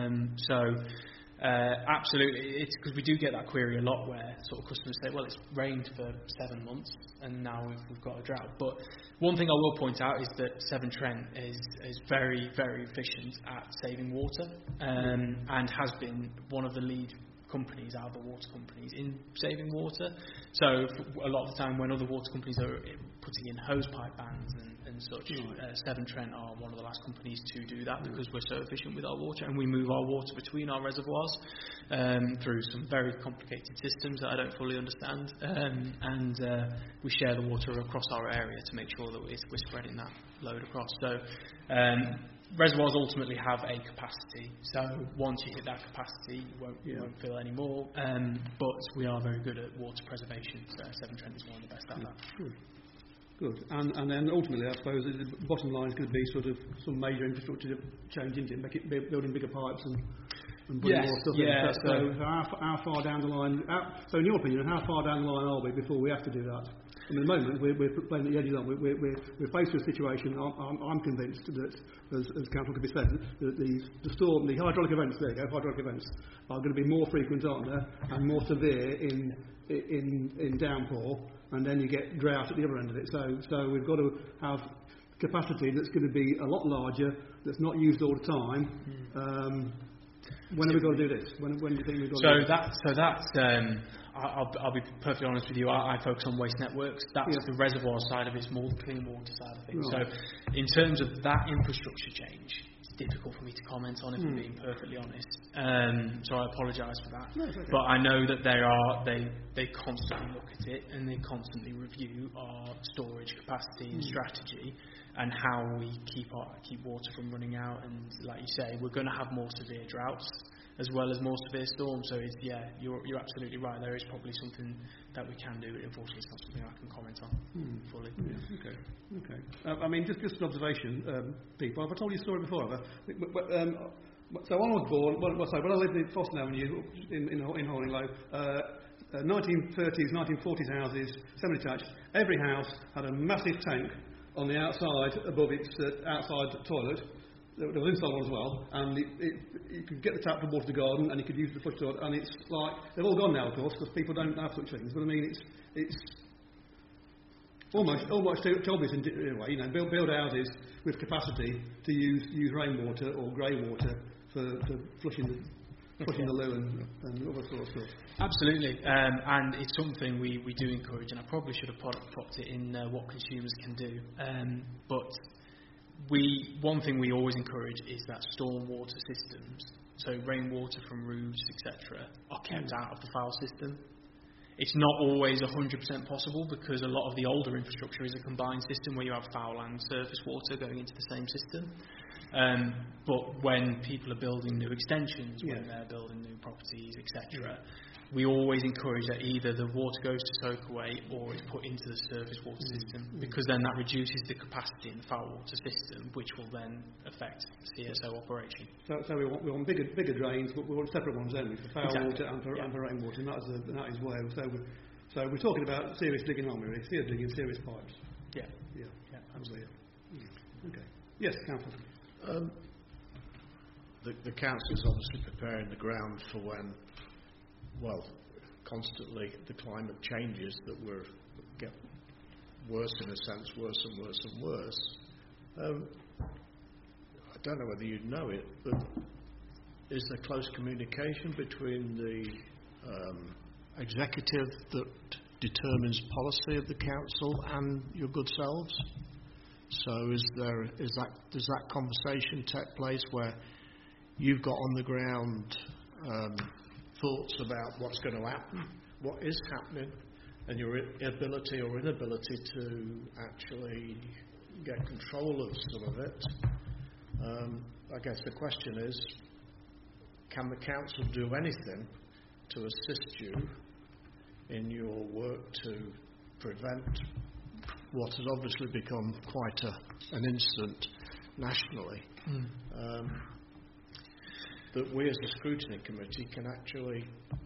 Absolutely, it's because we do get that query a lot where sort of customers say, well, it's rained for 7 months and now we've got a drought. But one thing I will point out is that Severn Trent is very, very efficient at saving water and has been one of the lead companies out of the water companies in saving water. So a lot of the time when other water companies are putting in hose pipe bans and such, Severn Trent are one of the last companies to do that because we're so efficient with our water and we move our water between our reservoirs through some very complicated systems that I don't fully understand, and we share the water across our area to make sure that we're spreading that load across. So reservoirs ultimately have a capacity, so once you hit that capacity you won't fill any more, but we are very good at water preservation, so Severn Trent is one of the best at that. Good. And then ultimately I suppose the bottom line is going to be sort of some major infrastructure change into it, building bigger pipes and putting more stuff in. So how far down the line, so in your opinion, how far down the line are we before we have to do that? And at the moment, we're playing at the edges. We're faced with a situation. I'm convinced that, as Council could be said, that the hydraulic events are going to be more frequent, aren't they, and more severe in downpour, and then you get drought at the other end of it. So we've got to have capacity that's going to be a lot larger, that's not used all the time. When have we got to do this? When do you think we've got to do this? I'll be perfectly honest with you, I focus on waste networks. That's the reservoir side of it, it's more the clean water side of things. Right. So in terms of that infrastructure change, it's difficult for me to comment on if I'm being perfectly honest. So I apologise for that. No, it's okay. But I know that they constantly look at it and they constantly review our storage capacity and strategy and how we keep water from running out. And like you say, we're going to have more severe droughts as well as more severe storms. So you're absolutely right. There is probably something that we can do. Unfortunately, it's not something I can comment on fully. Yeah, okay. I mean, just an observation, people. Have I told you a story before? So when I was born, when I lived in Foston Avenue in Horninglow, 1930s, 1940s houses, semi-detached. Every house had a massive tank on the outside above its outside toilet. There was inside one as well, and you could get the tap to water the garden, and you could use the flush toilet, and it's like they've all gone now, of course, because people don't have such things. But I mean, it's almost too obvious in a way. Build houses with capacity to use rainwater or grey water for flushing the loo and other sort of stuff. Absolutely, and it's something we do encourage, and I probably should have popped it in what consumers can do, but. One thing we always encourage is that stormwater systems, so rainwater from roofs, etc., are kept out of the foul system. It's not always 100% possible because a lot of the older infrastructure is a combined system where you have foul and surface water going into the same system. But when people are building new extensions, when they're building new properties, etc., we always encourage that either the water goes to soak away or it's put into the surface water system, because then that reduces the capacity in the foul water system, which will then affect CSO operation. So we want bigger drains, but we want separate ones, don't we, for foul water and for rainwater, and that is where. So we're talking about serious digging, aren't we? Really? Serious digging, serious pipes. Yeah, absolutely. Okay. Yes, Councillor. The council is obviously preparing the ground for when. Well, constantly the climate changes that get worse in a sense, worse and worse and worse. I don't know whether you'd know it, but is there close communication between the executive that determines policy of the council and your good selves? So does that conversation take place where you've got on the ground thoughts about what's going to happen, what is happening, and your ability or inability to actually get control of some of it. I guess the question is, can the council do anything to assist you in your work to prevent what has obviously become quite an incident nationally, that we as a scrutiny committee can actually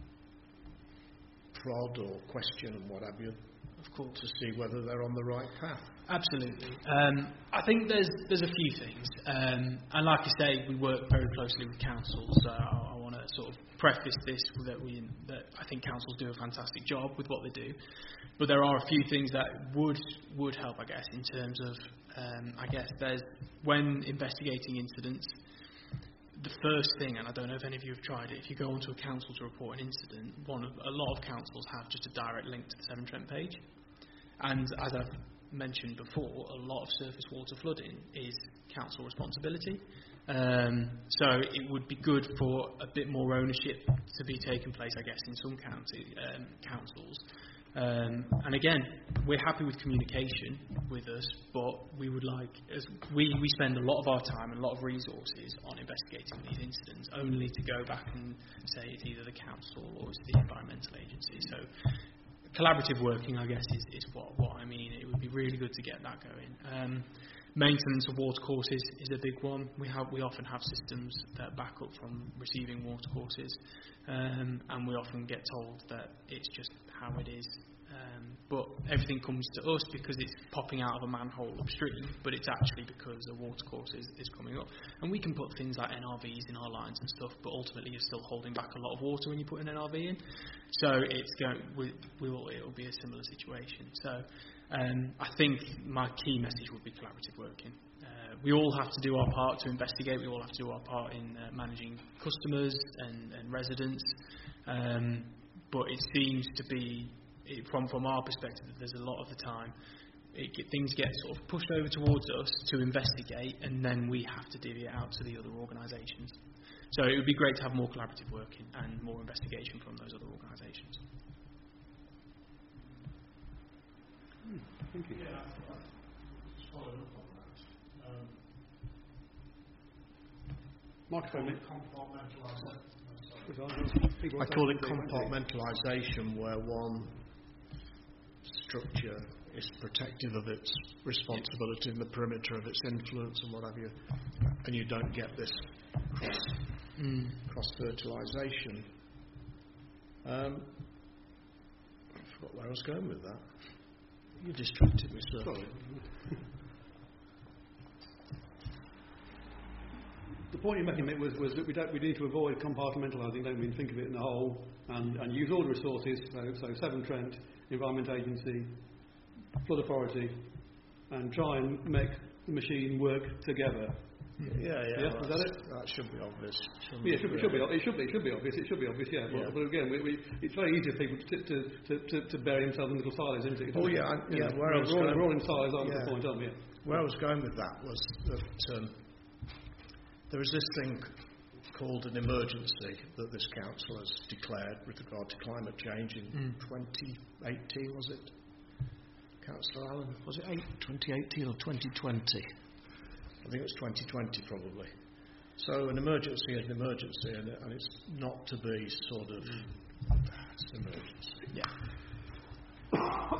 prod or question and what have you, of course, to see whether they're on the right path? Absolutely. I think there's a few things, and like I say, we work very closely with councils. So I want to sort of preface this that I think councils do a fantastic job with what they do, but there are a few things that would help, I guess, in terms of I guess there's when investigating incidents. The first thing, and I don't know if any of you have tried it, if you go onto a council to report an incident, a lot of councils have just a direct link to the Severn Trent page, and as I've mentioned before, a lot of surface water flooding is council responsibility. So it would be good for a bit more ownership to be taking place, I guess, in some councils. And again, we're happy with communication with us, but we would like, as we spend a lot of our time and a lot of resources on investigating these incidents, only to go back and say it's either the council or it's the environmental agency. So collaborative working, I guess, is what I mean. It would be really good to get that going. Maintenance of watercourses is a big one. We often have systems that back up from receiving watercourses, and we often get told that it's just how it is. But everything comes to us because it's popping out of a manhole upstream, but it's actually because a watercourse is coming up. And we can put things like NRVs in our lines and stuff, but ultimately you're still holding back a lot of water when you put an NRV in. So it'll be a similar situation. So I think my key message would be collaborative working. We all have to do our part to investigate. We all have to do our part in managing customers and residents. But it seems to be, from our perspective, that there's a lot of the time things get sort of pushed over towards us to investigate, and then we have to divvy it out to the other organisations. So it would be great to have more collaborative working and more investigation from those other organisations. Thank you. Yeah, just following up on that. Microphone. I call it compartmentalisation, where one structure is protective of its responsibility in the perimeter of its influence and what have you, and you don't get this cross-fertilisation. I forgot where I was going with that. You distracted me, sir. Sorry. The point you're making, Mick, was that we need to avoid compartmentalising, don't we, and think of it in a whole, and use all the resources, so Severn Trent, Environment Agency, Flood Authority, and try and make the machine work together. Yeah. Is that it? That should be obvious. Yeah, it should be obvious. Yeah. Yeah. But again, it's very easy for people to bury themselves in little silos, isn't it? Oh yeah, we're all in silos, aren't we? The point, aren't we? Where I was going with that was that there is this thing called an emergency that this council has declared with regard to climate change in 2018, was it? Councillor Allen, was it 2018 or 2020? I think it was 2020 probably. So an emergency is an emergency, and it's not to be sort of it's an emergency. Yeah.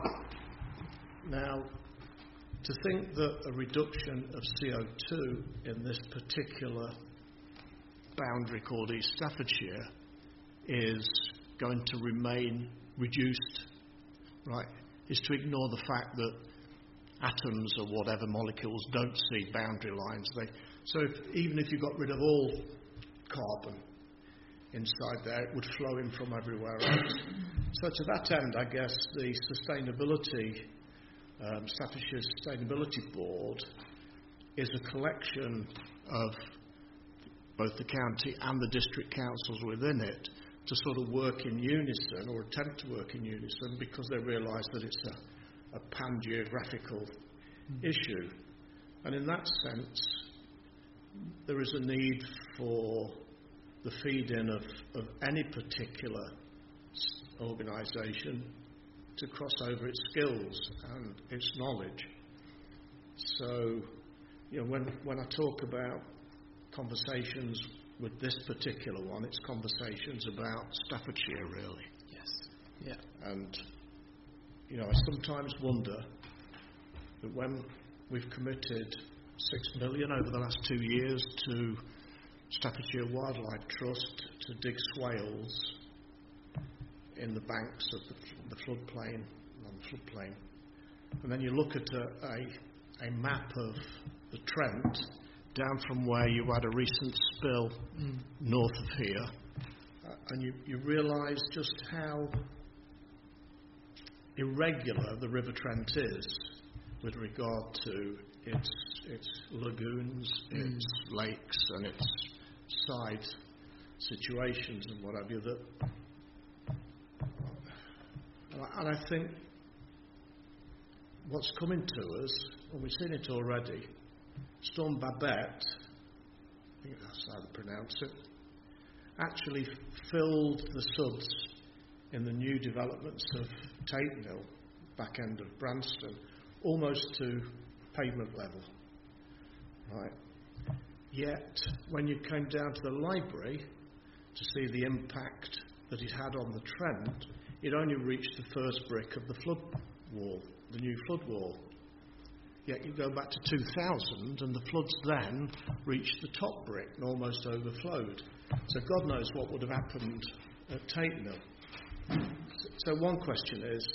Now, to think that a reduction of CO2 in this particular boundary called East Staffordshire is going to remain reduced, right, is to ignore the fact that atoms or whatever molecules don't see boundary lines. Even if you got rid of all carbon inside there, it would flow in from everywhere else. So to that end, I guess the Staffordshire Sustainability Board is a collection of both the county and the district councils within it to sort of work in unison, or attempt to work in unison, because they realise that it's a pan-geographical issue. And in that sense, there is a need for the feed-in of any particular organisation to cross over its skills and its knowledge. So, when I talk about conversations with this particular one, it's conversations about Staffordshire, really. Yes. Yeah. And, I sometimes wonder that when we've committed 6 million over the last 2 years to Staffordshire Wildlife Trust to dig swales in the banks of the floodplain, and then you look at a map of the Trent down from where you had a recent spill north of here, and you realise just how irregular the River Trent is with regard to its lagoons, its lakes, and its side situations and what have you. And I think what's coming to us, and we've seen it already, Storm Babette, I think that's how they pronounce it, actually filled the suds in the new developments of Tate Mill, back end of Branston, almost to pavement level. Right. Yet, when you came down to the library to see the impact that it had on the Trent, it only reached the first brick of the flood wall, the new flood wall. Yet you go back to 2000 and the floods then reached the top brick and almost overflowed. So God knows what would have happened at Tate Mill. So one question is,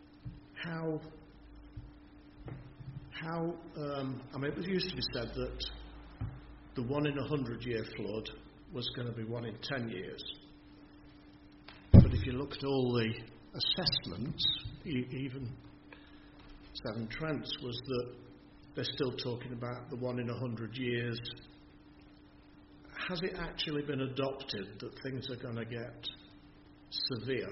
it used to be said that the 1 in 100-year flood was going to be 1 in 10 years. But if you look at all the assessments, even Severn Trent's, was that they're still talking about the 1 in 100 years. Has it actually been adopted that things are going to get severe?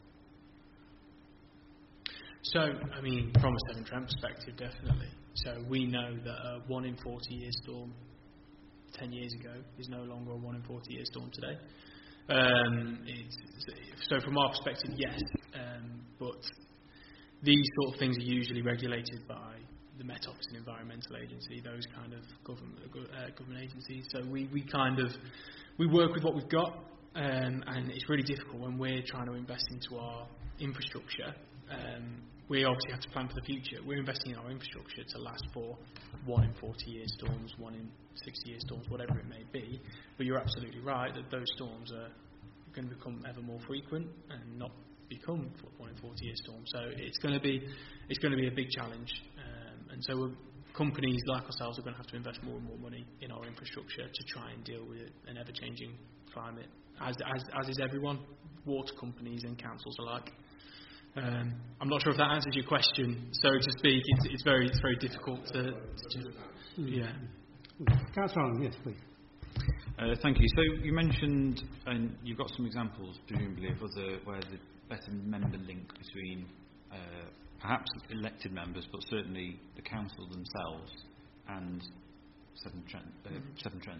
So, from a Severn Trent perspective, definitely. So we know that a 1 in 40-year storm 10 years ago is no longer a 1 in 40-year storm today. So from our perspective, yes, but these sort of things are usually regulated by the Met Office and Environmental Agency, those kind of government agencies. So we work with what we've got, and it's really difficult when we're trying to invest into our infrastructure. We obviously have to plan for the future. We're investing in our infrastructure to last for 1 in 40-year storms, 1 in 60-year storms, whatever it may be. But you're absolutely right that those storms are going to become ever more frequent and not become 1 in 40-year storms. So it's going to be a big challenge. And so companies like ourselves are going to have to invest more and more money in our infrastructure to try and deal with an ever-changing climate, as is everyone, water companies and councils alike. I'm not sure if that answers your question, so to speak. It's very difficult to yeah. Councillor Allen, yes, please. Thank you. So you mentioned, and you've got some examples, presumably, of where the better member link between perhaps elected members, but certainly the council themselves and Severn Trent.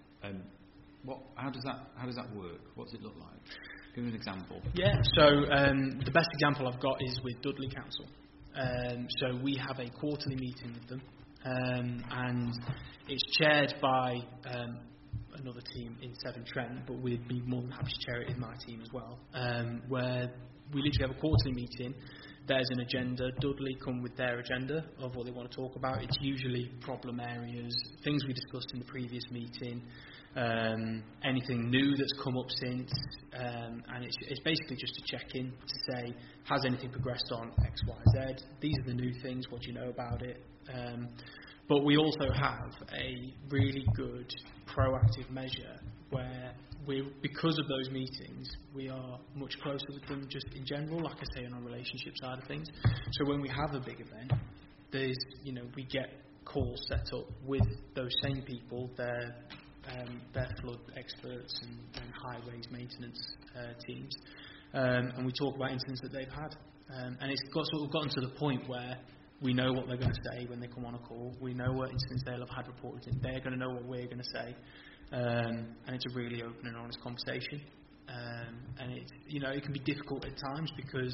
How does that work? What does it look like? Give me an example. Yeah, so the best example I've got is with Dudley Council. So we have a quarterly meeting with them, and it's chaired by another team in Severn Trent, but we'd be more than happy to chair it in my team as well, where we literally have a quarterly meeting. There's an agenda. Dudley come with their agenda of what they want to talk about. It's usually problem areas, things we discussed in the previous meeting, anything new that's come up since, and it's basically just a check-in to say, has anything progressed on X, Y, Z? These are the new things. What do you know about it? But we also have a really good proactive measure where because of those meetings, we are much closer with them just in general, like I say, on our relationship side of things. So when we have a big event, we get calls set up with those same people, their flood experts and highways maintenance teams, and we talk about incidents that they've had. And it's gotten to the point where we know what they're going to say when they come on a call. We know what incidents they'll have had reported. They're going to know what we're going to say. And it's a really open and honest conversation. And it can be difficult at times because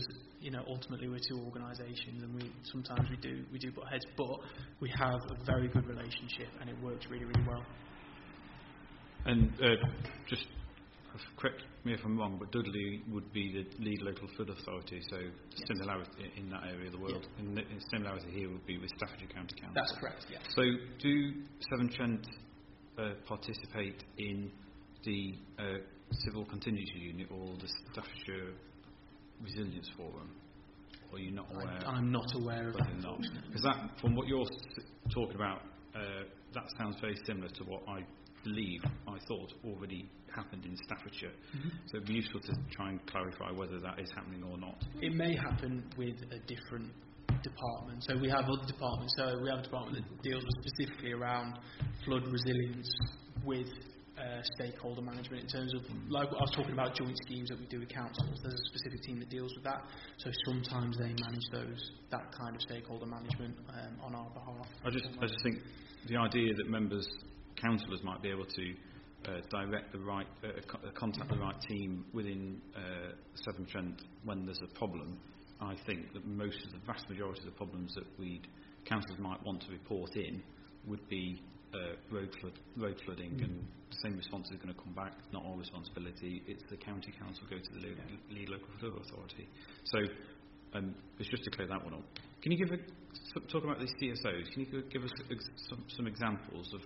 ultimately we're two organisations, and sometimes we do butt heads, but we have a very good relationship, and it works really, really well. And just correct me if I'm wrong, but Dudley would be the lead local flood authority, so similarity in that area of the world. And the similarity here would be with Staffordshire County Council. That's correct, yes. So do Severn Trent participate in the Civil Contingency Unit or the Staffordshire Resilience Forum? Or are you not aware? I'm not aware of that. Because that, from what you're talking about, that sounds very similar to what I thought already happened in Staffordshire. Mm-hmm. So it'd be useful to try and clarify whether that is happening or not. It may happen with a different department. So we have other departments. So we have a department that deals specifically around flood resilience with stakeholder management in terms of, like I was talking about, joint schemes that we do with councils. There's a specific team that deals with that. So sometimes they manage that kind of stakeholder management on our behalf. I just think the idea that councillors might be able to direct the right, contact the right team within Severn Trent when there's a problem. I think that the vast majority of the problems that councillors might want to report in would be road flooding, and the same response is going to come back. It's not our responsibility. It's the county council go to the lead local flood authority. So it's just to clear that one up. Can you talk about these CSOs? Can you give us some examples of?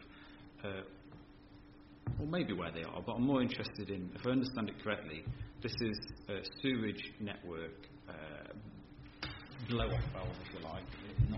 Or maybe where they are, but I'm more interested in, if I understand it correctly, this is a sewage network blow-off valve, if you like,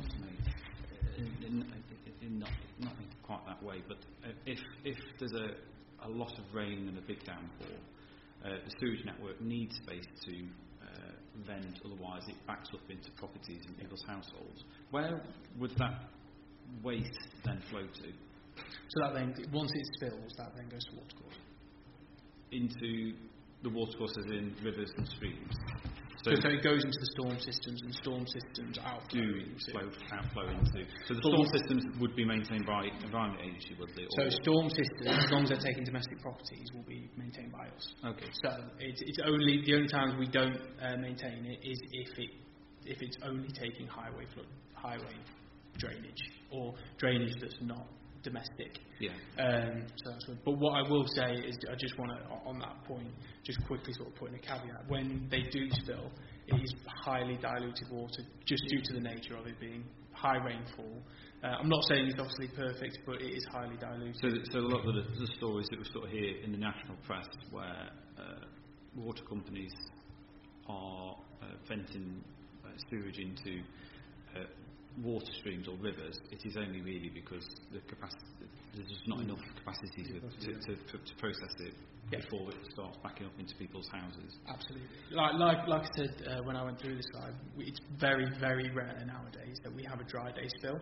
not quite that way, but if there's a lot of rain and a big downpour, the sewage network needs space to vent, otherwise it backs up into properties and people's households. Where would that waste then flow to? So that then, once it spills, that then goes to watercourse. Into the watercourses in rivers and streams. So it goes into the storm systems, and storm systems outflow into. So the storm systems would be maintained by Environment Agency, would they? So storm systems, as long as they're taking domestic properties, will be maintained by us. Okay. So it's only the only times we don't maintain it is if it's only taking highway drainage or drainage that's not domestic. Yeah. So that's but what I will say is, I just want to, on that point, just quickly sort of put in a caveat. When they do spill, it is highly diluted water, just due to the nature of it being high rainfall. I'm not saying it's obviously perfect, but it is highly diluted. So a lot of the stories that we sort of hear in the national press, where water companies are venting sewage into water streams or rivers, it is only really because there's just not enough capacity to process it before it starts backing up into people's houses. Absolutely. Like I said when I went through this slide, it's very, very rare nowadays that we have a dry day spill.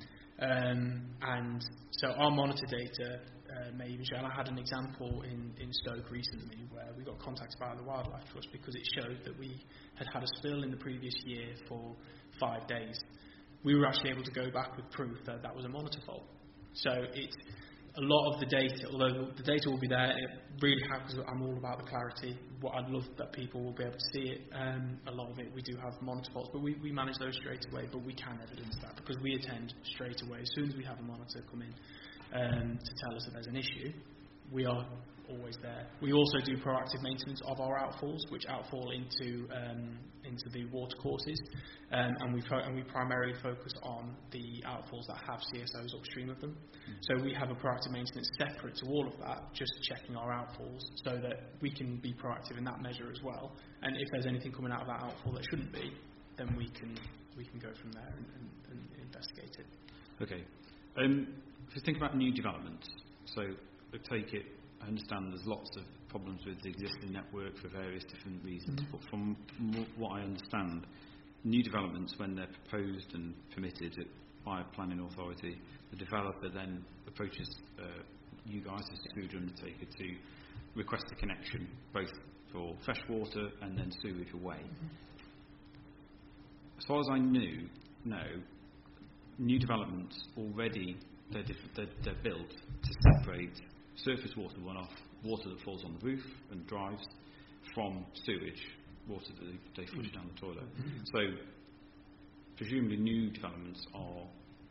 And so our monitor data may even show, and I had an example in Stoke recently where we got contacted by the Wildlife Trust because it showed that we had a spill in the previous year for 5 days. We were actually able to go back with proof that was a monitor fault. So it's a lot of the data, although the data will be there, it really has, because I'm all about the clarity. What I'd love that people will be able to see it. A lot of it, we do have monitor faults, but we manage those straight away, but we can evidence that because we attend straight away. As soon as we have a monitor come in to tell us that there's an issue, we are always there. We also do proactive maintenance of our outfalls, which outfall into the watercourses, and we primarily focus on the outfalls that have CSOs upstream of them. So we have a proactive maintenance separate to all of that, just checking our outfalls so that we can be proactive in that measure as well. And if there's anything coming out of that outfall that shouldn't be, then we can go from there and investigate it. Okay. If you think about new developments, so I take it, I understand there's lots of problems with the existing network for various different reasons, but from what I understand, new developments, when they're proposed and permitted by a planning authority, the developer then approaches you guys as a sewage undertaker to request a connection, both for fresh water and then sewage away. As far as I know, new developments already, they're built to separate surface water runoff, water that falls on the roof and drives, from sewage water that they flush down the toilet. So presumably new developments are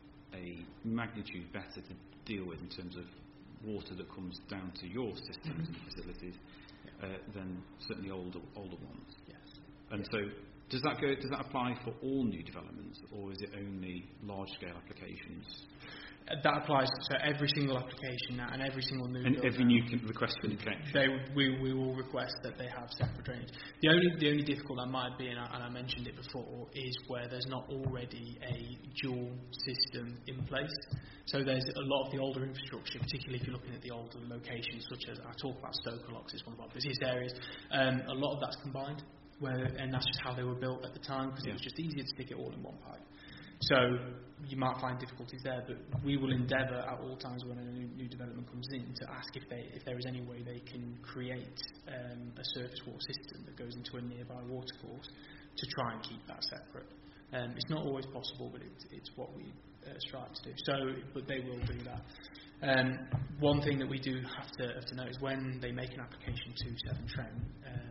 a magnitude better to deal with in terms of water that comes down to your systems and facilities than certainly older ones. Yes. And so does that apply for all new developments, or is it only large scale applications? That applies to every single application now and every single new and every new request for new connection. We will request that they have separate drainage. The only difficult that might be, and I mentioned it before, is where there's not already a dual system in place. So there's a lot of the older infrastructure, particularly if you're looking at the older locations, such as I talk about Stoker Locks, it's one of our busiest areas. A lot of that's combined, and that's just how they were built at the time, because it was just easier to stick it all in one pipe. So you might find difficulties there, but we will endeavour at all times when a new development comes in to ask if there is any way they can create a surface water system that goes into a nearby watercourse to try and keep that separate. It's not always possible, but it's what we strive to do. So, but they will do that. One thing that we do have to note is when they make an application to Severn Trent,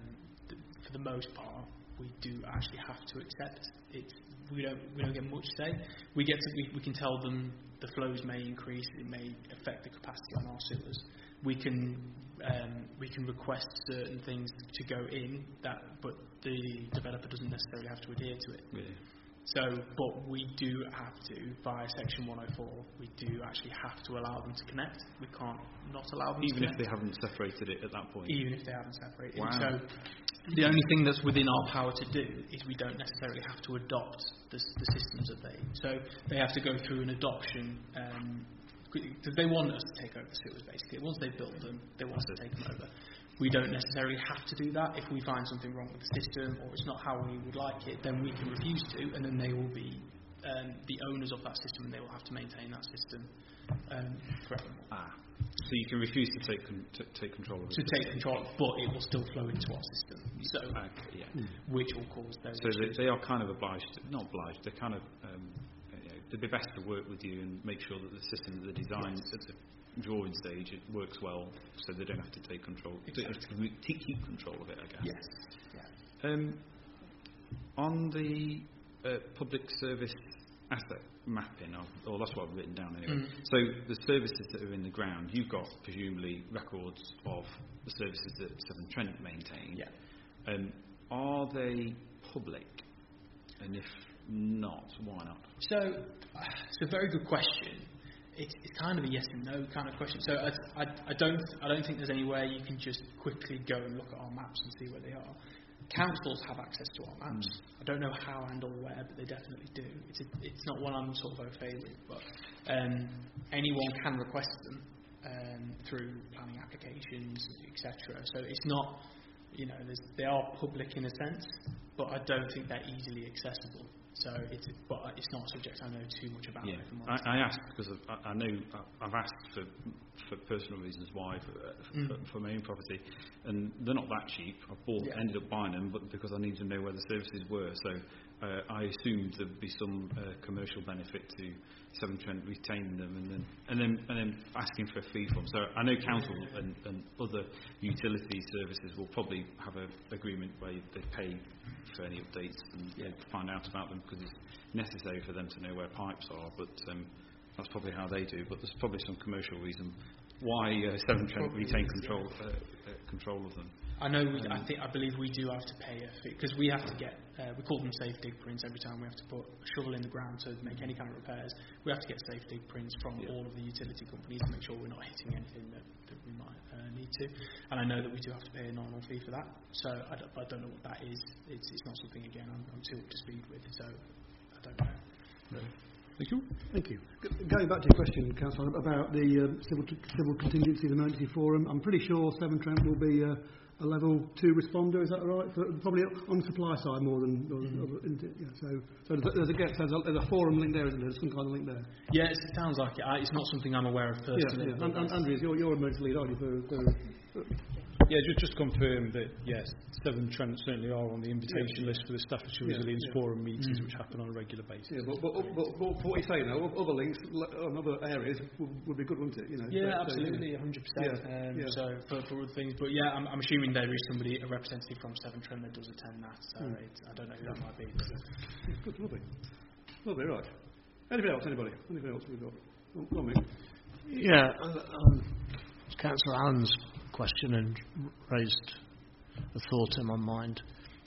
for the most part, we do actually have to accept it. We don't get much say. We can tell them the flows may increase, it may affect the capacity on our sewers. We can request certain things to go in but the developer doesn't necessarily have to adhere to it. Yeah. So, but we do have to, via Section 104, we do actually have to allow them to connect. We can't not allow them to connect. Even if they haven't separated it at that point? Even if they haven't separated it. Wow. So, the only thing that's within our power to do is we don't necessarily have to adopt the systems that so they have to go through an adoption, because they want us to take over the sewers basically. Once they've built them, they want us to take them over. We don't necessarily have to do that. If we find something wrong with the system or it's not how we would like it, then we can refuse to, and then they will be the owners of that system, and they will have to maintain that system forevermore. So you can refuse to take control of it. To take control, but it will still flow into our system. So, which will cause those. So they are kind of not obliged. They're kind of it'd be best to work with you and make sure that the system that they're designed at the drawing stage it works well, so they don't have to take control. Exactly. They have to keep control of it, I guess. Yes. Yeah. On the public service asset mapping, or that's what I've written down anyway. So the services that are in the ground, you've got presumably records of the services that Severn Trent maintain. Yeah. Are they public? And if not, why not? So it's a very good question. It's kind of a yes and no kind of question. So I don't think there's anywhere you can just quickly go and look at our maps and see where they are. Councils have access to our maps. I don't know how and or where, but they definitely do. It's not one I'm sort of au fait with, but anyone can request them through planning applications, etc. So it's not, they are public in a sense, but I don't think they're easily accessible. So it's not a subject I know too much about. Yeah. I asked because I know I've asked for personal reasons why for my own property, and they're not that cheap. Ended up buying them, but because I needed to know where the services were. So I assumed there'd be some commercial benefit to Severn Trent retaining them and then asking for a fee for them. So I know council and other utility services will probably have an agreement where they pay for any updates and find out about them because it's necessary for them to know where pipes are, but that's probably how they do. But there's probably some commercial reason why Severn Trent retain control of them. I know. I believe we do have to pay a fee because we have to get. We call them safe dig prints every time we have to put a shovel in the ground to make any kind of repairs. We have to get safe dig prints from all of the utility companies to make sure we're not hitting anything that we might need to. And I know that we do have to pay a nominal fee for that. So I don't know what that is. It's not something again I'm too up to speed with. So I don't know. Thank you. Going back to your question, Councillor, about the civil contingency, the emergency forum, I'm pretty sure Severn Trent will be a level 2 responder. Is that right? Probably on the supply side more than. So there's a forum link there, isn't there? There's some kind of link there. Yes, it sounds like it. It's not something I'm aware of personally. And Andrew, you're emergency lead, aren't you? Yeah, just confirm that, yes, Severn Trent certainly are on the invitation list for the Staffordshire Resilience Forum meetings, which happen on a regular basis. Yeah, but what you're saying now, other links on other areas would be good, wouldn't it? Yeah, absolutely, 100%. So for other things, but yeah, I'm assuming there is somebody, a representative from Severn Trent that does attend that. So I don't know who that might be. Good, lovely, right. Anything else? Anything else we've got? Go on, Mick. Yeah, Councillor Allen's question and raised a thought in my mind.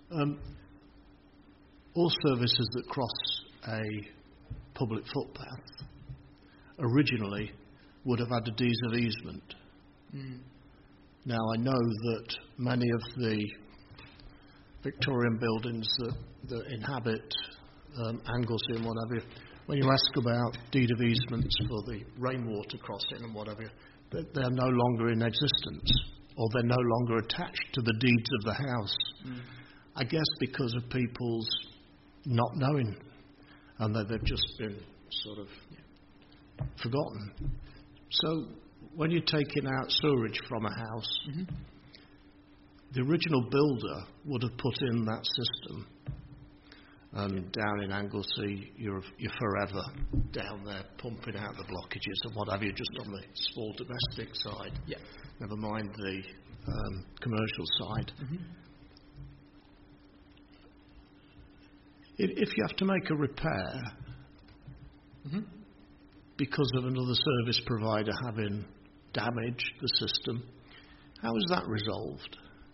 All services that cross a public footpath originally would have had a deed of easement. Now I know that many of the Victorian buildings that inhabit Anglesey and whatever, when you ask about deed of easements for the rainwater crossing and whatever, they're no longer in existence, or they're no longer attached to the deeds of the house. I guess because of people's not knowing, and that they've just been sort of forgotten. So when you're taking out sewerage from a house, the original builder would have put in that system. And down in Anglesey, you're forever down there pumping out the blockages and what have you, just on the small domestic side. Never mind the commercial side. If you have to make a repair because of another service provider having damaged the system, how is that resolved?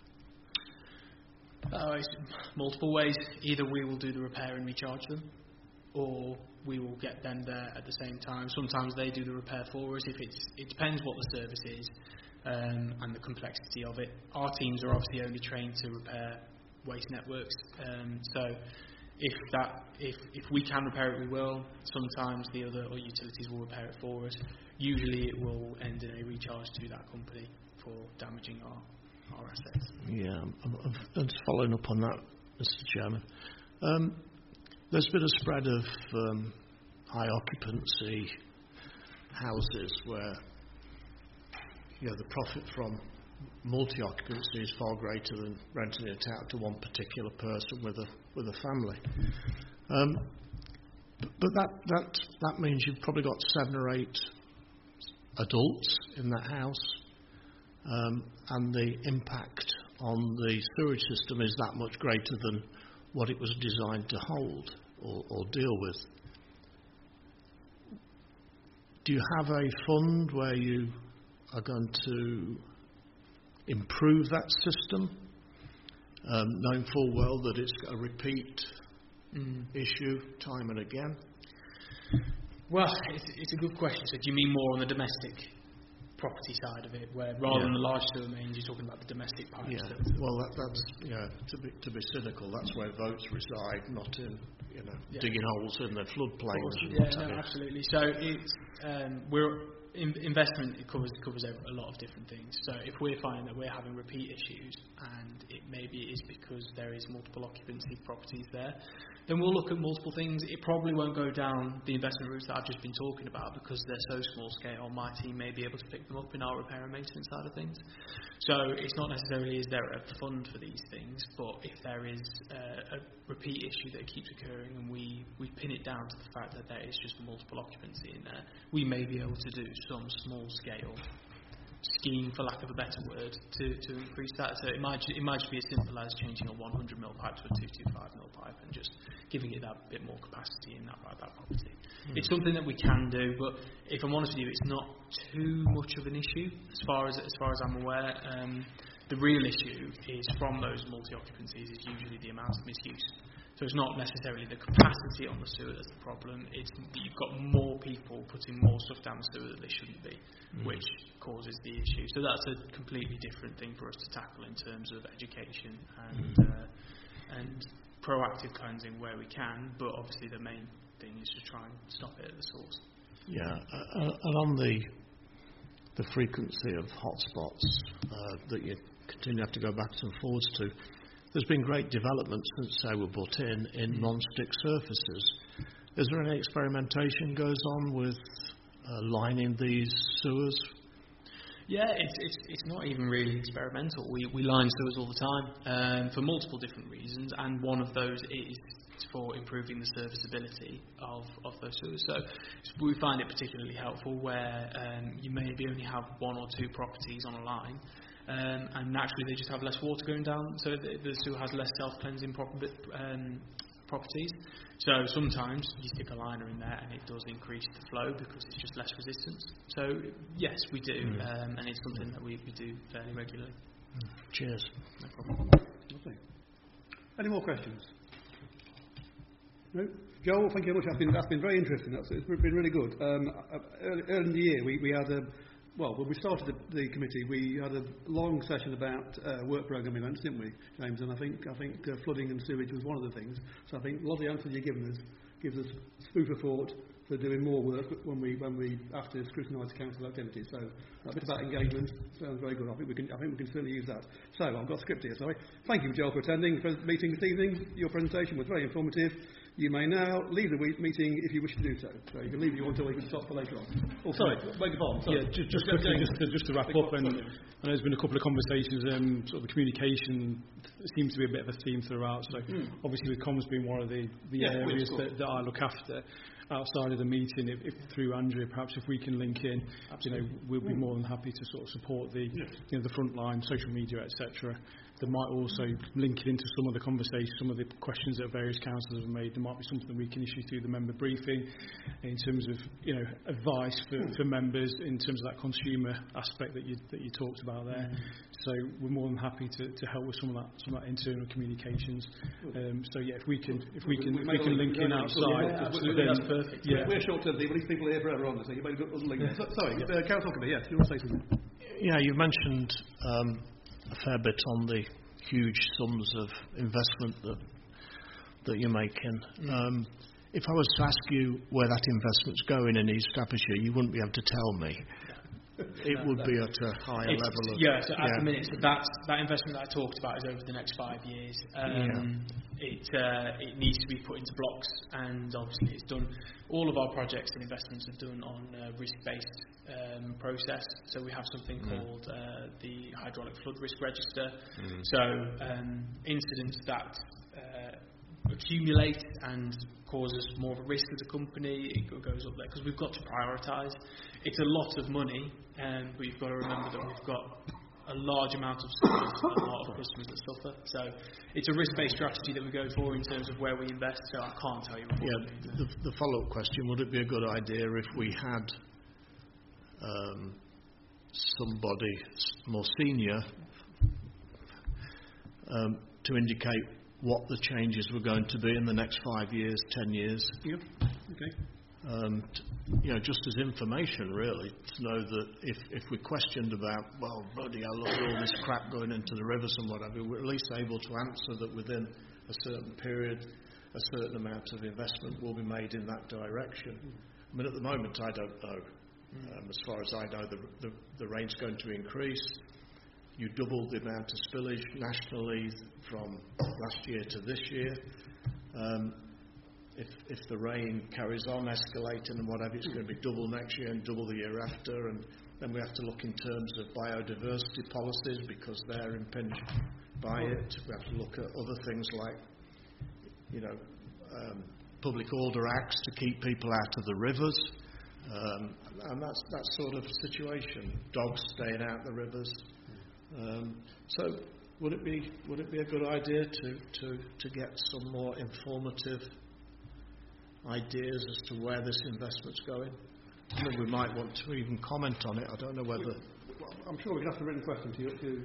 Multiple ways. Either we will do the repair and recharge them, or we will get them there at the same time. Sometimes they do the repair for us. It depends what the service is and the complexity of it. Our teams are obviously only trained to repair waste networks. So if we can repair it, we will. Sometimes the other or utilities will repair it for us. Usually it will end in a recharge to that company for damaging our assets. Yeah, and following up on that, Mr. Chairman, there's been a spread of high occupancy houses where the profit from multi-occupancy is far greater than renting it out to one particular person with a family. But that means you've probably got 7 or 8 adults in that house. And the impact on the sewage system is that much greater than what it was designed to hold or deal with. Do you have a fund where you are going to improve that system, knowing full well that it's a repeat issue time and again? Well, it's a good question. So do you mean more on the domestic property side of it, where rather than the large sewer mains, you're talking about the domestic pipes? Well, that's to be cynical, that's where votes reside, not in digging holes in the floodplains. Absolutely. So it's investment. It covers a lot of different things. So if we're finding that we're having repeat issues, and it maybe is because there is multiple occupancy properties there, then we'll look at multiple things. It probably won't go down the investment routes that I've just been talking about because they're so small scale. My team may be able to pick them up in our repair and maintenance side of things. So it's not necessarily is there a fund for these things, but if there is a repeat issue that keeps occurring and we pin it down to the fact that there is just multiple occupancy in there, we may be able to do some small scale scheme, for lack of a better word, to increase that. So it might just be as simple as changing a 100mm pipe to a 225mm pipe and just giving it that bit more capacity in that property. It's something that we can do, but if I'm honest with you, it's not too much of an issue as far as I'm aware. The real issue is from those multi-occupancies is usually the amount of misuse. So it's not necessarily the capacity on the sewer that's the problem, it's that you've got more people putting more stuff down the sewer that they shouldn't be, which causes the issue. So that's a completely different thing for us to tackle in terms of education and proactive cleansing where we can, but obviously the main thing is to try and stop it at the source. Yeah, and on the frequency of hotspots that you continue to have to go backwards and forwards to, there's been great developments since they were put in non-stick surfaces. Is there any experimentation goes on with lining these sewers? Yeah, it's not even really experimental. We line sewers all the time for multiple different reasons, and one of those is for improving the serviceability of those sewers. So we find it particularly helpful where you maybe only have 1 or 2 properties on a line, and naturally they just have less water going down, so the sewer has less self-cleansing properties. So sometimes you stick a liner in there and it does increase the flow because it's just less resistance. So yes, we do, and it's something that we do fairly regularly. Cheers. No problem. Lovely. Any more questions? No? Joel, thank you very much. That's been very interesting. It's been really good. Early in the year, we had when we started the committee, we had a long session about work programme events, didn't we, James? And I think flooding and sewage was one of the things. So I think a lot of the answers you've given us gives us food for thought for doing more work when we have to scrutinise council activities. So a bit about engagement sounds very good. I think we can certainly use that. So I've got a script here. Sorry. Thank you, Joel, for attending the meeting this evening. Your presentation was very informative. You may now leave the meeting if you wish to do so. So you can leave if you want to, or you can stop for later on. Oh, sorry, beg your pardon. Yeah, just quickly, just to wrap up, and I know there's been a couple of conversations, sort of the communication seems to be a bit of a theme throughout. So obviously with comms being one of the areas that I look after. Outside of the meeting, if through Andrea, perhaps if we can link in, we'll be more than happy to sort of support the front line, social media, etc. There might also link it into some of the conversations, some of the questions that various councillors have made. There might be something we can issue through the member briefing in terms of advice for members in terms of that consumer aspect that you talked about there. So we're more than happy to help with some of that internal communications. So yeah, if we can link in outside, then that's perfect. Yeah. We're short-term people. These people are here forever on this. So you made a good link. Sorry, Councillor Huckerby, yes, you want to say something? Yeah, you mentioned a fair bit on the huge sums of investment that you're making. If I was to ask you where that investment's going in East Staffordshire, you wouldn't be able to tell me. It would be at a higher level of... Yeah, so at the minute, so that investment that I talked about is over the next 5 years. It needs to be put into blocks, and obviously it's done. All of our projects and investments are done on a risk-based process. So we have something called the Hydraulic Flood Risk Register. So incidents that accumulate and causes more of a risk as a company, it goes up there because we've got to prioritise. It's a lot of money, but you've got to remember that we've got a large amount of sewers, a lot of customers that suffer. So it's a risk-based strategy that we go for in terms of where we invest. So I can't tell you. The follow-up question: would it be a good idea if we had somebody more senior to indicate what the changes were going to be in the next 5 years, 10 years? Yep. Okay. Just as information, really, to know that if we're questioned about, well, bloody hell, look at all this crap going into the rivers and whatever, we're at least able to answer that within a certain period, a certain amount of investment will be made in that direction. I mean, at the moment, I don't know. As far as I know, the rain's going to increase. You doubled the amount of spillage nationally from last year to this year. If the rain carries on escalating and whatever, it's going to be double next year and double the year after. And then we have to look in terms of biodiversity policies because they're impinged by it. We have to look at other things like, public order acts to keep people out of the rivers. And that's that sort of situation. Dogs staying out the rivers. So would it be a good idea to get some more informative ideas as to where this investment's going? I mean, we might want to even comment on it. I don't know whether... I'm sure we can ask a written question to you.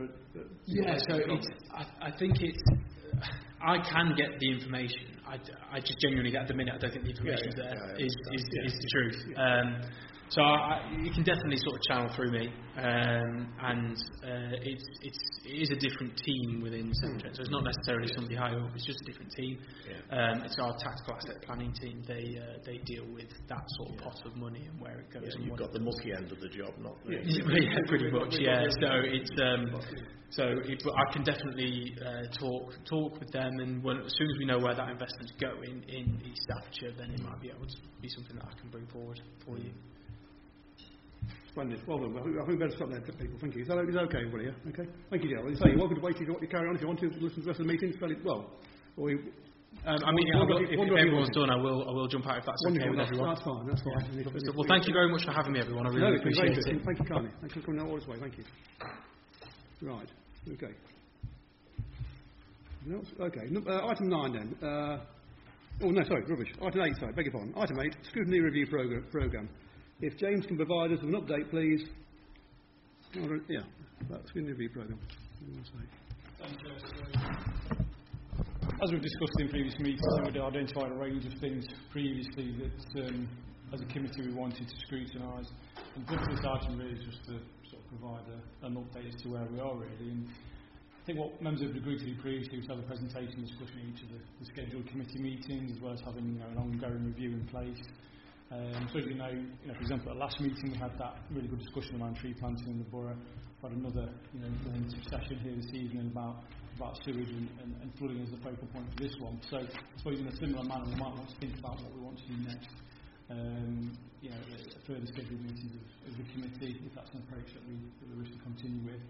I think it's... I can get the information. I just genuinely, at the minute, I don't think the information's there. Is the truth. So you can definitely sort of channel through me, and it is a different team within Severn Trent. So it's not necessarily somebody higher up. It's just a different team. It's our tactical asset planning team. They deal with that sort of pot of money and where it goes. And you've got the mucky end of the job, not the... Yeah, pretty much. Yeah. So it's but I can definitely talk with them, and as soon as we know where that investment's going in East Staffordshire, then it might be able to be something that I can bring forward for you. Splendid. Well done. I think we better stop there, people. Thank you. Is that okay, everybody? Yeah? Okay. Thank you, Joe. As I say, you're welcome to wait to carry on if you want to listen to the rest of the meeting. Fairly well. Or if everyone's done, I will jump out if that's okay with everyone. That's fine. That's fine. Yeah. Well, thank you very much for having me, everyone. I really appreciate it. Thank you kindly. Thanks for coming all this way. Thank you. Right. Okay. No, okay. Item 9 then. Rubbish. Item 8, sorry, beg your pardon. Item 8, scrutiny review programme. If James can provide us with an update, please. That scrutiny review programme. As we've discussed in previous meetings, we'd identified a range of things previously that, as a committee, we wanted to scrutinise. And the purpose of this item really is just to sort of provide an update as to where we are, really. And I think what members have agreed to do previously was have a presentation discussing each of the scheduled committee meetings, as well as having an ongoing review in place. So as you know, for example, at last meeting we had that really good discussion around tree planting in the borough. We had another informative session here this evening about sewage and flooding as the focal point for this one. So I suppose in a similar manner we might want to think about what we want to do next. Further scheduled meetings of the committee, if that's an approach that we wish to continue with.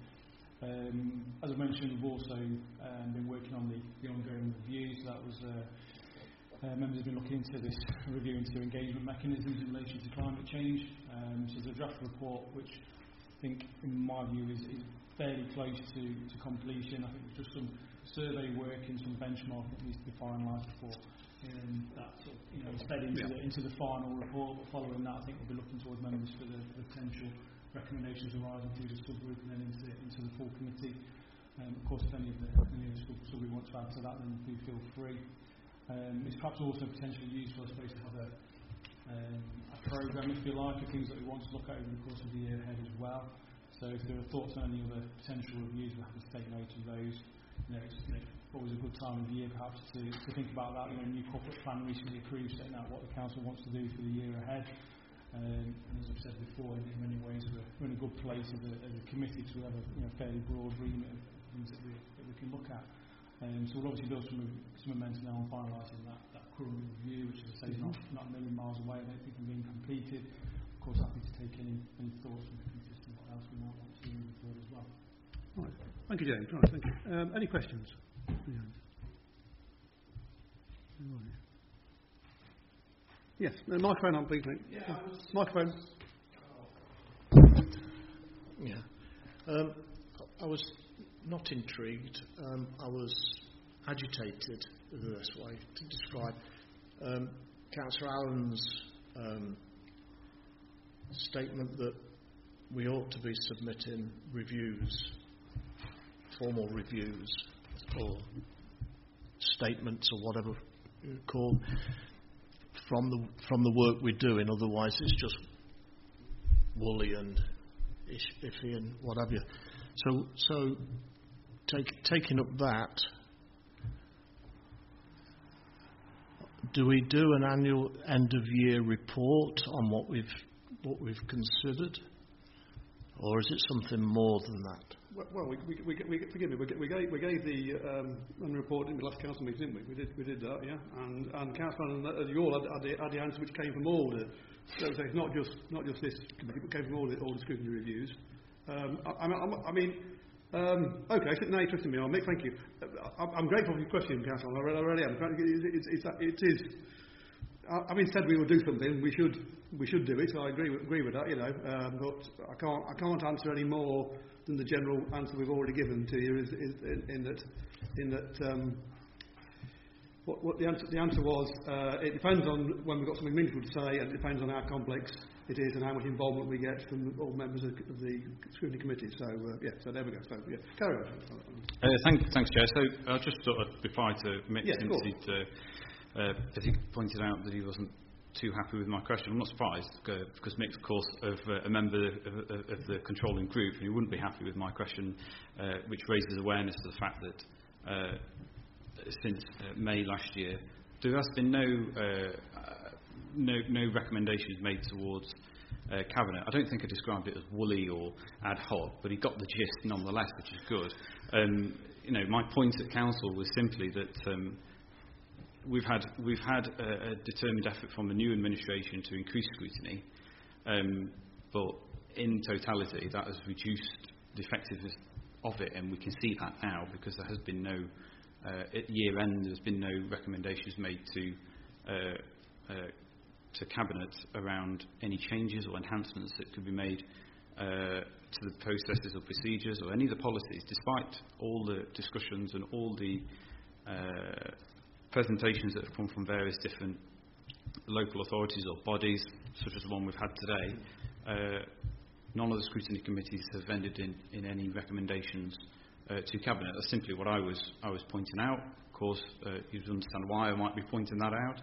As I mentioned, we've also been working on the ongoing reviews. That was members have been looking into this review into engagement mechanisms in relation to climate change. So there's a draft report which I think, in my view, is fairly close to completion. I think there's just some survey work and some benchmarking that needs to be finalised before that sort of, fed into the final report. But following that, I think we'll be looking towards members for the potential recommendations arising through the subgroup and then into the full committee. Of course, if any of the subgroup want to add to that, then do feel free. It's perhaps also potentially useful, I suppose, to have a programme, if you like, of things that we want to look at over the course of the year ahead as well. So if there are thoughts on any other potential reviews, we're happy to take note of those. It's always a good time of the year, perhaps, to think about that. A new corporate plan recently approved, setting out what the council wants to do for the year ahead. And as I've said before, in many ways we're in a good place as a committee to have a fairly broad remit of things that we can look at. So we'll obviously build some momentum now on finalising that current review, which, as I say, is not a million miles away. I don't think it's being completed. Of course, happy to take any thoughts from the committee as to what else we might want to do moving forward as well. Right. Thank you, James. Right, thank you. Any questions? Yes. Microphone on, please, mate. Yeah. Microphone. Yeah. I was not intrigued. I was agitated, is the best way to describe Councillor Allen's statement that we ought to be submitting reviews, formal reviews, or statements, or whatever you call, from the work we're doing. Otherwise, it's just woolly and iffy and what have you. So taking up that, do we do an annual end of year report on what we've considered, or is it something more than that? Well, forgive me. We gave the report in the last council meeting, didn't we? We did that, yeah. And council, you all had the answer which came from all the. So it's not just this committee, but came from all the scrutiny reviews. Okay, so now you're twisting me on, Mick. Thank you. I'm grateful for your question, Councillor. I really am. It is. Having said we will do something, we should do it. I agree with that, but I can't answer any more than the general answer we've already given to you. What the answer was, it depends on when we've got something meaningful to say, and it depends on how complex it is and how much involvement we get from all members of the scrutiny committee. So so there we go. So carry on. Thanks, Chair. So I'll just sort of reply to Mick, as he pointed out that he wasn't too happy with my question. I'm not surprised, because Mick's, of course, a member of the controlling group, and he wouldn't be happy with my question, which raises awareness of the fact that since May last year, there has been no recommendations made towards Cabinet. I don't think I described it as woolly or ad hoc, but he got the gist nonetheless, which is good. My point at Council was simply that we've had a determined effort from the new administration to increase scrutiny, but in totality, that has reduced the effectiveness of it, and we can see that now because there has been no, at year end, there's been no recommendations made to Cabinet around any changes or enhancements that could be made to the processes or procedures or any of the policies, despite all the discussions and all the presentations that have come from various different local authorities or bodies, such as the one we've had today. None of the scrutiny committees have ended in any recommendations to Cabinet. That's simply what I was pointing out. Of course, you understand why I might be pointing that out.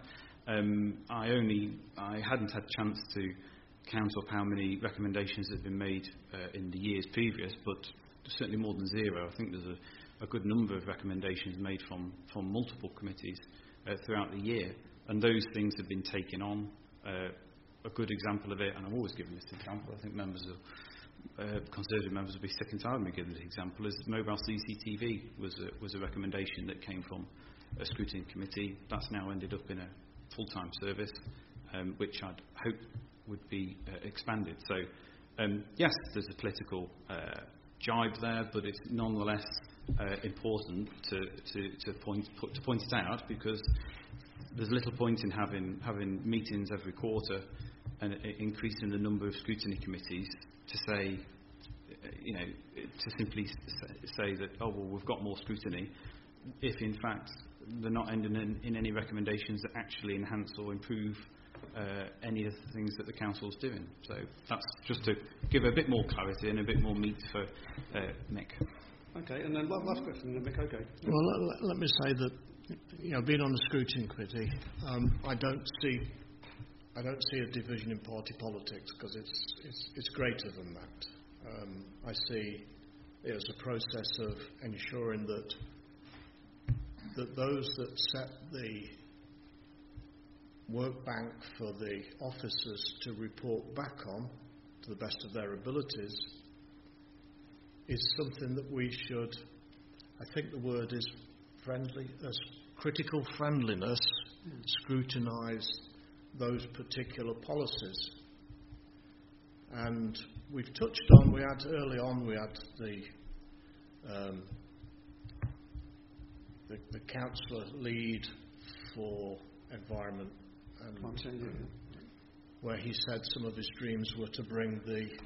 I hadn't had a chance to count up how many recommendations have been made in the years previous, but certainly more than zero. I think there's a good number of recommendations made from multiple committees throughout the year, and those things have been taken on. A good example of it, and I'm always giving this example, I think Conservative members will be sick and tired of me giving this example, is mobile CCTV was a recommendation that came from a scrutiny committee. That's now ended up in a full-time service, which I'd hope would be expanded. So, yes, there's a political jibe there, but it's nonetheless important to point it out, because there's little point in having meetings every quarter and increasing the number of scrutiny committees to say, to simply say that, oh, well, we've got more scrutiny, if in fact they're not ending in any recommendations that actually enhance or improve any of the things that the Council's doing. So that's just to give a bit more clarity and a bit more meat for Mick. Okay, and then last question, Mick. Okay. Well, let me say that, being on the scrutiny committee, I don't see a division in party politics, because it's greater than that. I see it as a process of ensuring that those that set the work bank for the officers to report back on, to the best of their abilities, is something that we should, I think the word is friendly, as critical friendliness, scrutinise those particular policies. And we've touched on, early on we had the councillor lead for environment, and where he said some of his dreams were to bring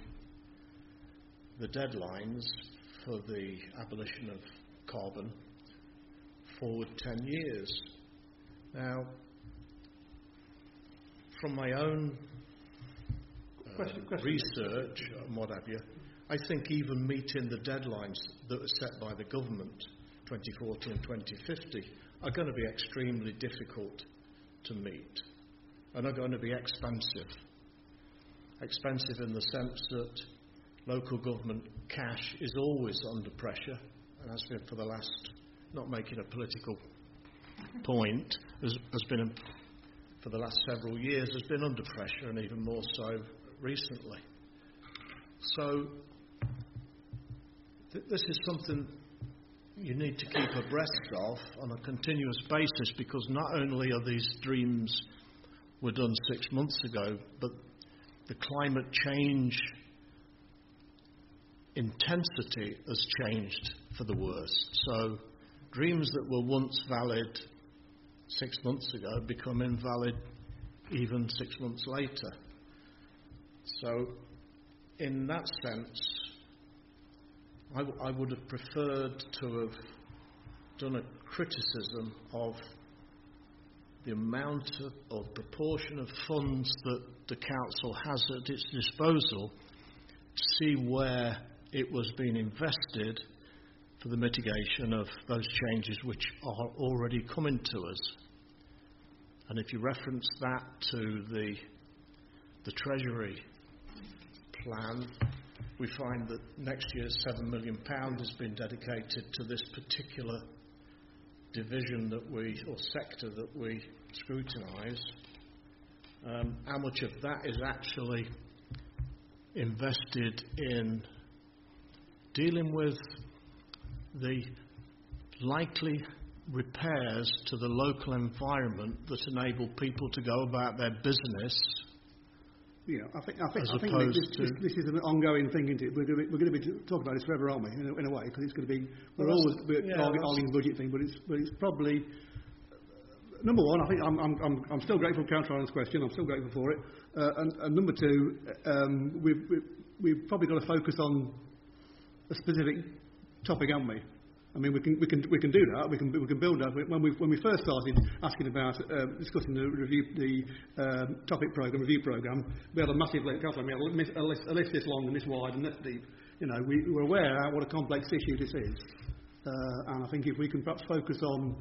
the deadlines for the abolition of carbon forward 10 years. Now, from my own research and what have you, I think even meeting the deadlines that were set by the government, 2040 and 2050, are going to be extremely difficult to meet, and are going to be expensive. Expensive in the sense that local government cash is always under pressure, and has been for the last, not making a political point, has been for the last several years, has been under pressure, and even more so recently. So this is something you need to keep abreast of on a continuous basis, because not only are these dreams were done 6 months ago, but the climate change intensity has changed for the worse. So dreams that were once valid 6 months ago become invalid even 6 months later. So in that sense, I would have preferred to have done a criticism of the amount or proportion of funds that the council has at its disposal, to see where it was being invested for the mitigation of those changes which are already coming to us. And if you reference that to the Treasury plan, we find that next year's £7 million has been dedicated to this particular division or sector that we scrutinise. How much of that is actually invested in dealing with the likely repairs to the local environment that enable people to go about their business, I think this is an ongoing thing, isn't it? We're going to be talking about this forever, aren't we? In a way, because it's going to be we're arguing budget thing, but it's probably number one. I think I'm still grateful for Councillor Allen's question. I'm still grateful for it. And number two, we've probably got to focus on a specific topic, haven't we? I mean, we can do that. We can build that. When we first started asking about discussing the topic program, review program, we had a massive list. We had a list this long and this wide and this deep. You know, we were aware of what a complex issue this is, and I think if we can perhaps focus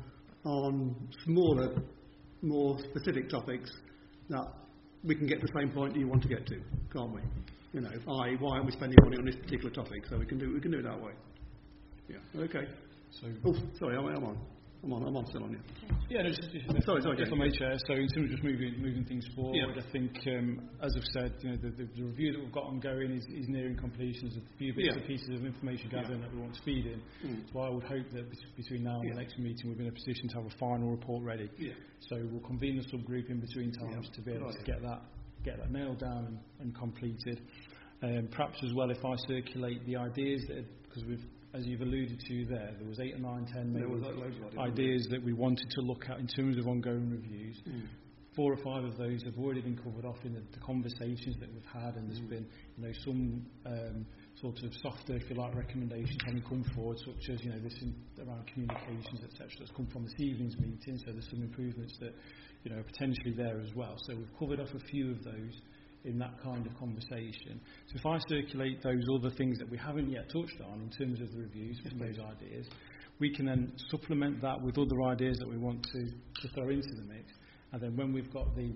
on smaller, more specific topics, that we can get to the same point you want to get to, can't we? You know, why aren't we spending money on this particular topic? So we can do it that way. Yeah. Okay. So, sorry, I'm on still on you. Yeah, no, sorry, if I may, Chair. So in terms of just moving things forward, I think, as I've said, you know, the review that we've got ongoing is nearing completion. There's a few bits and pieces of information gathering that we want to feed in. So I would hope that between now and the next meeting, we'll be in a position to have a final report ready. Yeah. So we'll convene the subgroup in between times to be able to get that nailed down and completed. Perhaps as well, if I circulate the ideas because as you've alluded to there was 8 or 9, 10 maybe ideas that we wanted to look at in terms of ongoing reviews. 4 or 5 of those have already been covered off in the conversations that we've had, and there's been, you know, some sort of softer, if you like, recommendations having come forward, such as, you know, this around communications, etc. That's come from this evening's meeting. So there's some improvements that, you know, are potentially there as well. So we've covered off a few of those in that kind of conversation. So if I circulate those other things that we haven't yet touched on in terms of the reviews from those ideas, we can then supplement that with other ideas that we want to throw into the mix. And then when we've got the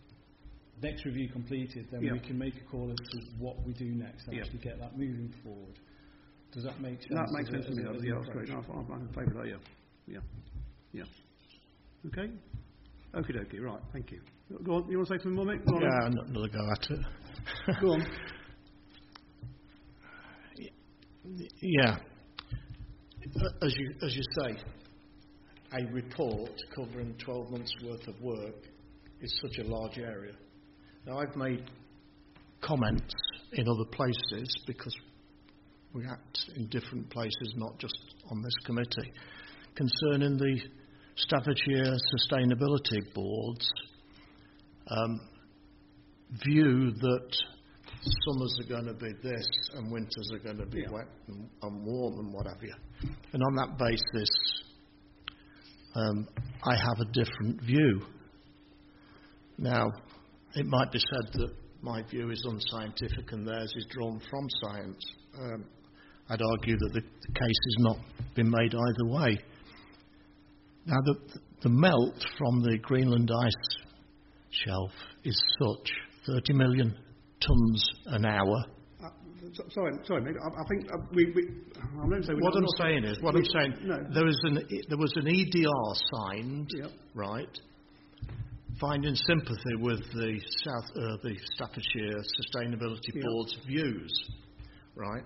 next review completed, then we can make a call as to what we do next and actually get that moving forward. Does that make sense? That makes sense to me. That's great. I'm in favour of that, yeah. Okay? Okie dokie, right, thank you. Go on, you want to say something more, Mick? Yeah, another go at it. Go on. Yeah. As you say, a report covering 12 months' worth of work is such a large area. Now, I've made comments in other places because we act in different places, not just on this committee, concerning the Staffordshire Sustainability Board's view that summers are going to be this and winters are going to be wet and warm and what have you. And on that basis, I have a different view. Now, it might be said that my view is unscientific and theirs is drawn from science. I'd argue that the case has not been made either way. Now, the melt from the Greenland ice shelf is such 30 million tonnes an hour. Sorry, Mick. I think I'm not saying. What I'm saying is, there was an EDR signed, right, finding sympathy with the Staffordshire Sustainability Board's views, right.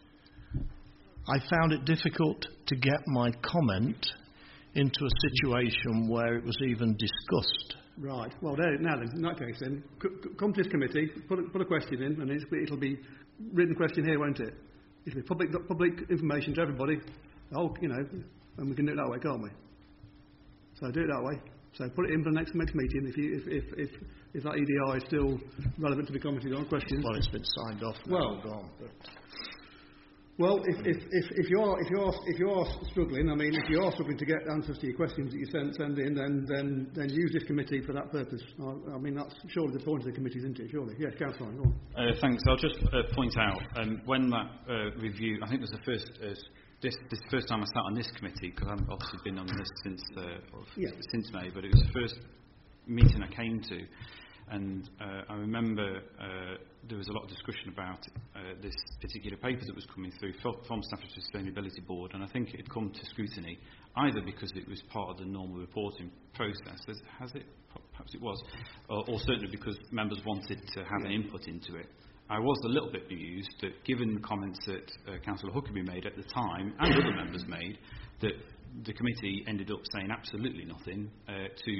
I found it difficult to get my comment into a situation where it was even discussed. Right. Well, now then, in that case, then come to this committee, put a question in, and it'll be written question here, won't it? It'll be public information to everybody. You know, and we can do it that way, can't we? So do it that way. So put it in for the next meeting if that EDI is still relevant to be commented on. Questions. Well, it's been signed off. Now gone. But. Well, if you are struggling, I mean, if you are struggling to get answers to your questions that you send in, then use this committee for that purpose. I mean, that's surely the point of the committee, isn't it? Surely. Yes, Councillor, go on. Thanks. I'll just point out when that review. I think it was the first. This first time I sat on this committee, because I've obviously been on this since May, but it was the first meeting I came to. And I remember there was a lot of discussion about this particular paper that was coming through from Staffordshire Sustainability Board, and I think it had come to scrutiny either because it was part of the normal reporting process, perhaps it was, or certainly because members wanted to have an input into it. I was a little bit bemused that, given the comments that Councillor Huckabee made at the time, and other members made, that the committee ended up saying absolutely nothing to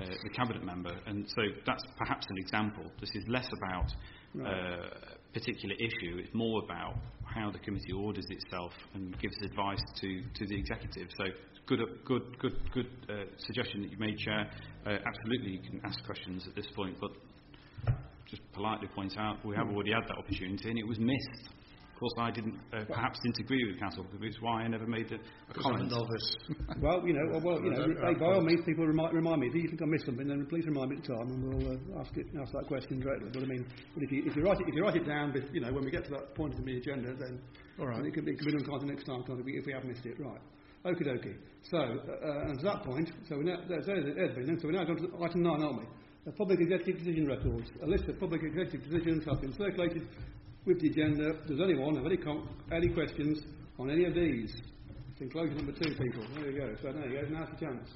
the cabinet member, and so that's perhaps an example. This is less about a particular issue; it's more about how the committee orders itself and gives advice to the executive. So, good suggestion that you made, Chair. Absolutely, you can ask questions at this point, but just politely point out we have already had that opportunity and it was missed. Of course, I didn't perhaps didn't agree with Council, which is why I never made a comment. Well, by all means, people remind me. If you think I missed something, then please remind me at the time, and we'll ask that question directly. But I mean, if you write it down, when we get to that point in the agenda, then all right, it could be done kind of next time, if we have missed it. Right. Okie dokie. So, and to that point, so we now there's been. Then, so we're now going to item 9, aren't we? Public executive decision records. A list of public executive decisions has been circulated with the agenda. Does anyone have any questions on any of these? It's enclosure number 2, people. There you go. So there you go. Now's the chance.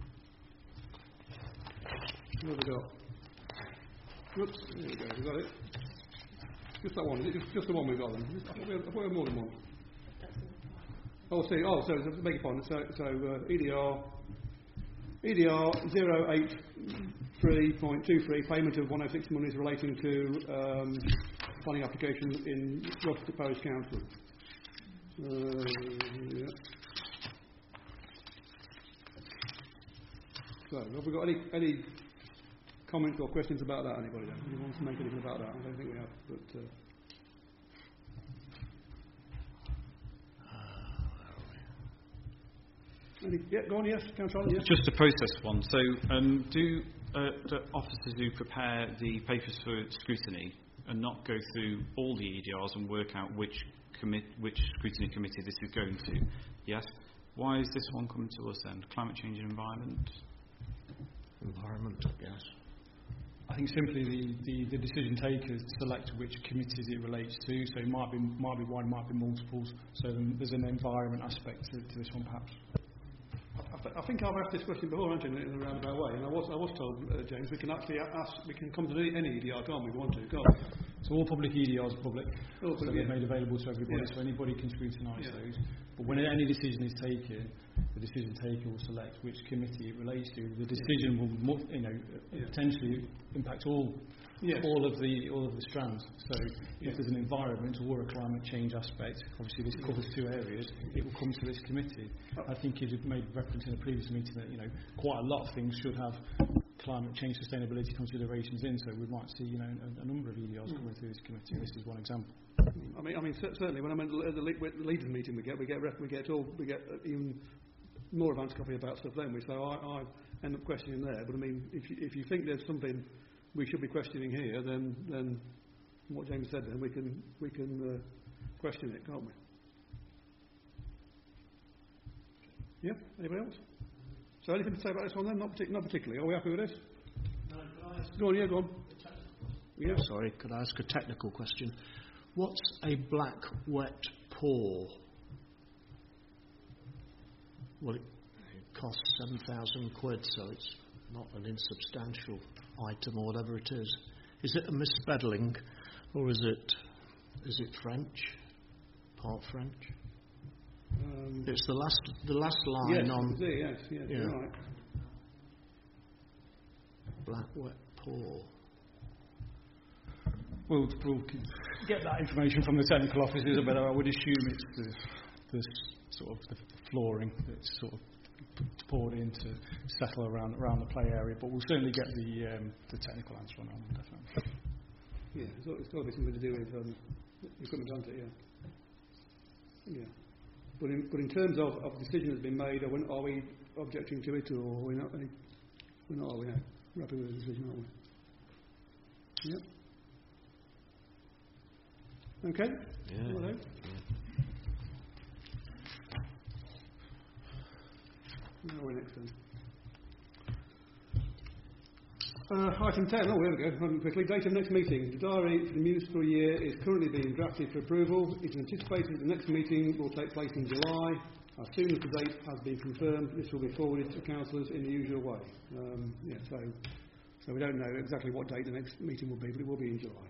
What have we got? Oops. There we go. Is that it? Just that one. Is it just the one we've got then? I thought we had more than one. So beg your pardon. So EDR 083.23, payment of 106 monies relating to planning application in Rochester Parish Council. Yeah. So, have we got any comments or questions about that? Anybody? Anyone wants to make anything about that? I don't think we have, but. Go on, yes, Councillor. Yes. Just a process one. So, do officers who prepare the papers for scrutiny and not go through all the EDRs and work out which scrutiny committee this is going to? Yes. Why is this one coming to us then? Climate change and environment? Environment, yes. I think simply the decision takers select which committees it relates to. So it might be one, might be multiples. So there's an environment aspect to this one, perhaps. I think I've asked this question before, haven't you, in a roundabout way, and I was told, James, we can actually we can come to any EDR, can't we? We want to, can't we? So all public EDRs are public, so they're made available to everybody, so anybody can scrutinise those. But when any decision is taken, the decision taker will select which committee it relates to. The decision will, potentially impact all of the strands. So if there's an environment or a climate change aspect, obviously this covers 2 areas, it will come to this committee. I think you made reference in a previous meeting that quite a lot of things should have climate change sustainability considerations in. So we might see a number of EDRs coming through this committee. This is one example. I mean certainly when I'm at the leaders meeting, we get even more advanced copy about stuff, don't we? So I end up questioning there. But I mean, if you think there's something we should be questioning here, then what James said, then we can question it, can't we? Yeah. Anybody else? So anything to say about this one then? Not particularly. Are we happy with this? No. Could I ask? Go on. Yeah. Go on. Yeah. Sorry. Could I ask a technical question? What's a black wet pour? Well, it costs £7,000, so it's not an insubstantial item or whatever it is. Is it a misspelling, or is it French? Part French? It's the last line on. Yes, you're right. Black wet pour. We'll get that information from the technical officers, but I would assume it's the sort of the flooring that's sort of poured in to settle around the play area. But we'll certainly get the technical answer on that one, definitely. Yeah, it's got to be something to do with equipment, hasn't it? Yeah. But in terms of the decision that's been made, are we objecting to it, or are we not? We're not. Are we? We're happy with the decision, aren't we? Yep. Okay. Yeah. Hello. Where are we next then? Item 10. Oh, there we go. Running quickly. Date of next meeting. The diary for the municipal year is currently being drafted for approval. It is anticipated that the next meeting will take place in July. As soon as the date has been confirmed, this will be forwarded to councillors in the usual way. So we don't know exactly what date the next meeting will be, but it will be in July.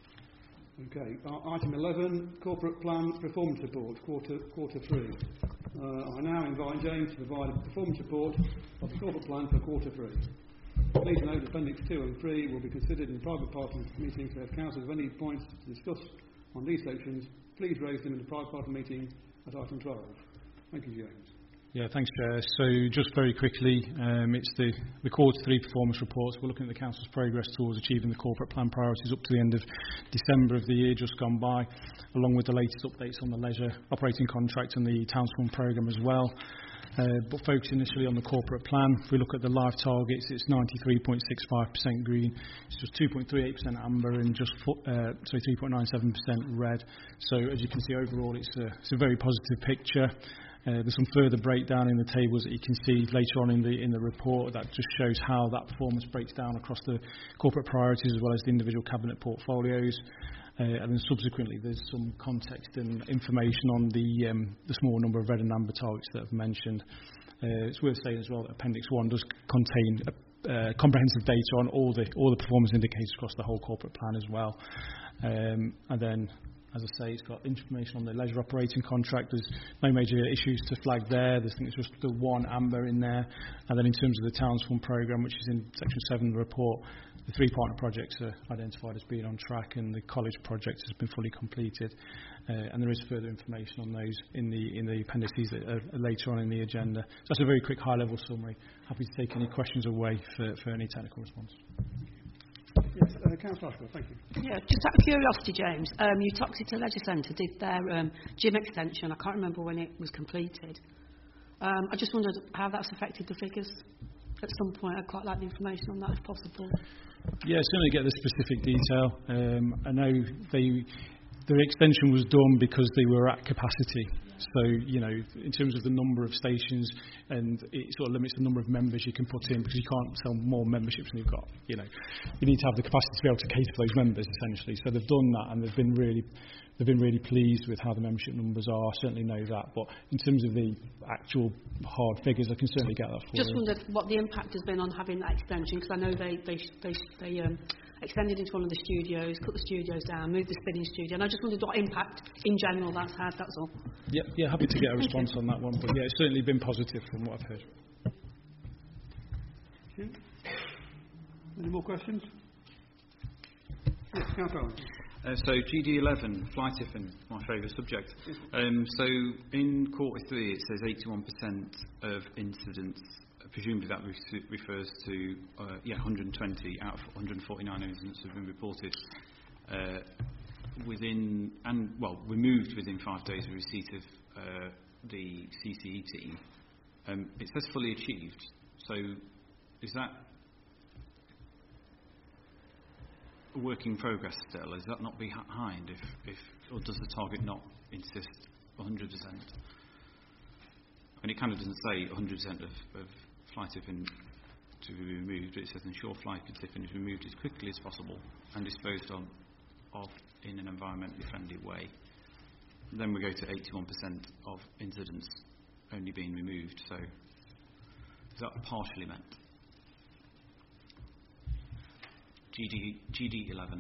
Okay. Item 11. Corporate plan performance report. Quarter 3. I now invite James to provide a performance report of the corporate plan for quarter 3. Please note that Appendix 2 and 3 will be considered in private party meeting, so if council have any points to discuss on these sections, please raise them in the private party meeting at item 12. Thank you, James. Yeah, thanks, Chair. So just very quickly, it's the quarter 3 performance reports. We're looking at the Council's progress towards achieving the corporate plan priorities up to the end of December of the year just gone by, along with the latest updates on the leisure operating contract and the Towns Fund programme as well. But focus initially on the corporate plan. If we look at the live targets, it's 93.65% green, it's just 2.38% amber and just 3.97% red. So as you can see, overall it's a very positive picture. There's some further breakdown in the tables that you can see later on in the report that just shows how that performance breaks down across the corporate priorities as well as the individual cabinet portfolios. And then subsequently there's some context and information on the small number of red and amber targets that I've mentioned. It's worth saying as well that Appendix 1 does contain comprehensive data on all the performance indicators across the whole corporate plan as well. And then, as I say, it's got information on the leisure operating contract. There's no major issues to flag there. I think it's just the one amber in there. And then in terms of the Towns Fund programme, which is in Section 7 of the report, the 3 partner projects are identified as being on track and the college project has been fully completed. And there is further information on those in the appendices that are later on in the agenda. So that's a very quick high-level summary. Happy to take any questions away for any technical response. Yes, Councillor Ashworth, thank you. Yeah, just out of curiosity, James, you Toxeter Leisure Centre did their gym extension. I can't remember when it was completed. I just wondered how that's affected the figures. At some point, I'd quite like the information on that if possible. Yeah, certainly get the specific detail. I know the extension was done because they were at capacity. So, you know, in terms of the number of stations, and it sort of limits the number of members you can put in because you can't sell more memberships than you've got. You know, you need to have the capacity to be able to cater for those members essentially. So they've done that, and they've been really pleased with how the membership numbers are. I certainly know that. But in terms of the actual hard figures, I can certainly get that for you. Just wondered what the impact has been on having that extension, because I know they extended into one of the studios, cut the studios down, moved the spinning studio, and I just wondered what impact in general that's had, that's all. Yeah, happy to get a response on that one, but yeah, it's certainly been positive from what I've heard. Thank you. Any more questions? Yes, Councillor. So GD11, fly tipping, my favourite subject. So in quarter 3 it says 81% of incidents, presumably that refers to 120 out of 149 incidents have been reported removed within 5 days of receipt of the CCE team. It says fully achieved. So is that a work in progress still? Is that not behind or does the target not insist 100%? And it kind of doesn't say 100% of fly tipping to be removed. It says ensure fly tipping is removed as quickly as possible and disposed of in an environmentally friendly way. Then we go to 81% of incidents only being removed. So is that partially meant? GD11.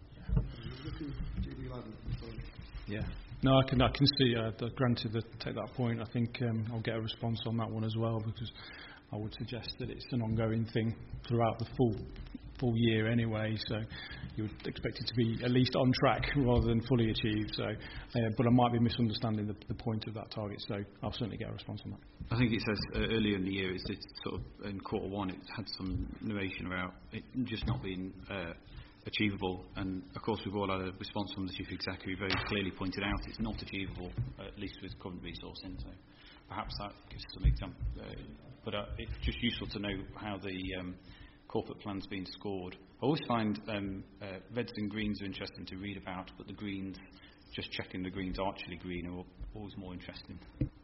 Yeah. No, I can see. Granted, take that point. I think I'll get a response on that one as well, because I would suggest that it's an ongoing thing throughout the full year anyway. So you would expect it to be at least on track rather than fully achieved. So, but I might be misunderstanding the point of that target. So I'll certainly get a response on that. I think it says earlier in the year, it's sort of in quarter 1, it had some narration about it just not being achievable, and of course we've all had a response from the Chief Executive who very clearly pointed out it's not achievable, at least with current resourcing. So perhaps that gives some example, but it's just useful to know how the corporate plan's been scored. I always find reds and greens are interesting to read about, but the greens, just checking the greens are actually green, are always more interesting.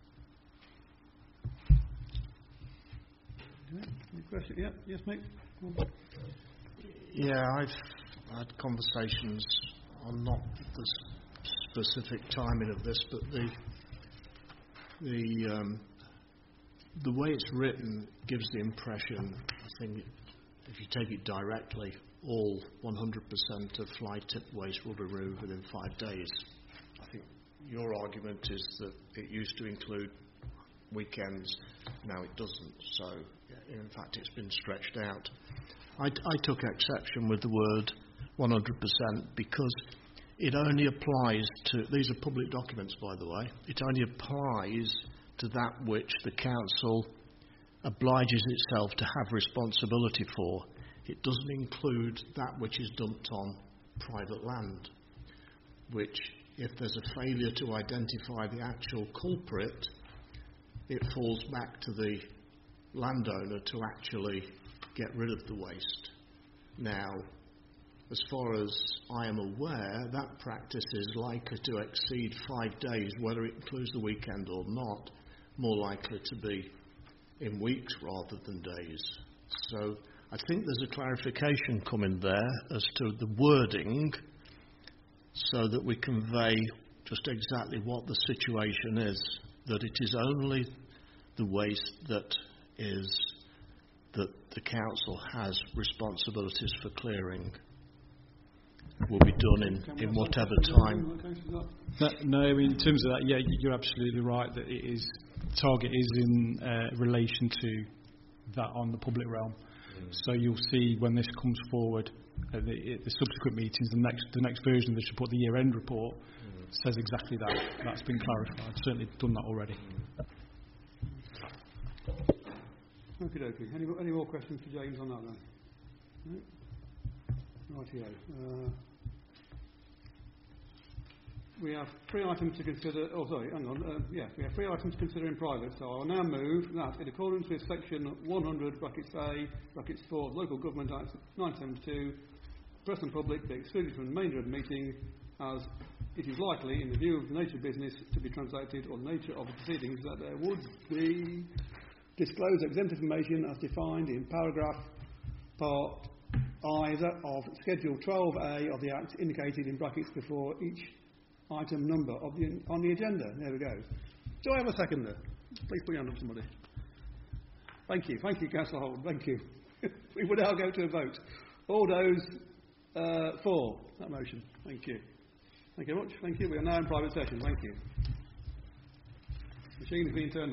Any question? Yeah, yes, mate. Yeah, I've had conversations on not the specific timing of this, but the way it's written gives the impression, I think, if you take it directly, all 100% of fly tip waste will be removed within 5 days. I think your argument is that it used to include weekends. Now it doesn't. So, in fact, it's been stretched out. I took exception with the word 100% because it only applies to, these are public documents, by the way, it only applies to that which the council obliges itself to have responsibility for. It doesn't include that which is dumped on private land, which, if there's a failure to identify the actual culprit, it falls back to the landowner to actually get rid of the waste. Now, as far as I am aware, that practice is likely to exceed 5 days, whether it includes the weekend or not, more likely to be in weeks rather than days. So I think there's a clarification coming there as to the wording so that we convey just exactly what the situation is, that it is only the waste that the council has responsibilities for clearing will be done in whatever time. No, I mean, in terms of that, yeah, you're absolutely right that it is, target is in relation to that on the public realm. So you'll see when this comes forward at the subsequent meetings, the next version of this report, the year-end report, says exactly that. That's been clarified. Certainly done that already. Okie dokie. Any more questions for James on that then? No? Rightio. We have 3 items to consider. Oh, sorry, hang on. We have 3 items to consider in private. So I will now move that, in accordance with Section 100 (a) (4) of Local Government Act 1972, press and public be excluded from the remainder of the meeting, as it is likely, in the view of the nature of business to be transacted or the nature of the proceedings, that there would be disclosed exempt information as defined in paragraph part I of Schedule 12A of the Act, indicated in brackets before each item number on the agenda. There we go. Do I have a seconder? Please put your hand up, somebody. Thank you, Councillor Holt. Thank you. We will now go to a vote. All those for that motion. Thank you. Thank you very much. Thank you. We are now in private session. Thank you. Machine is being turned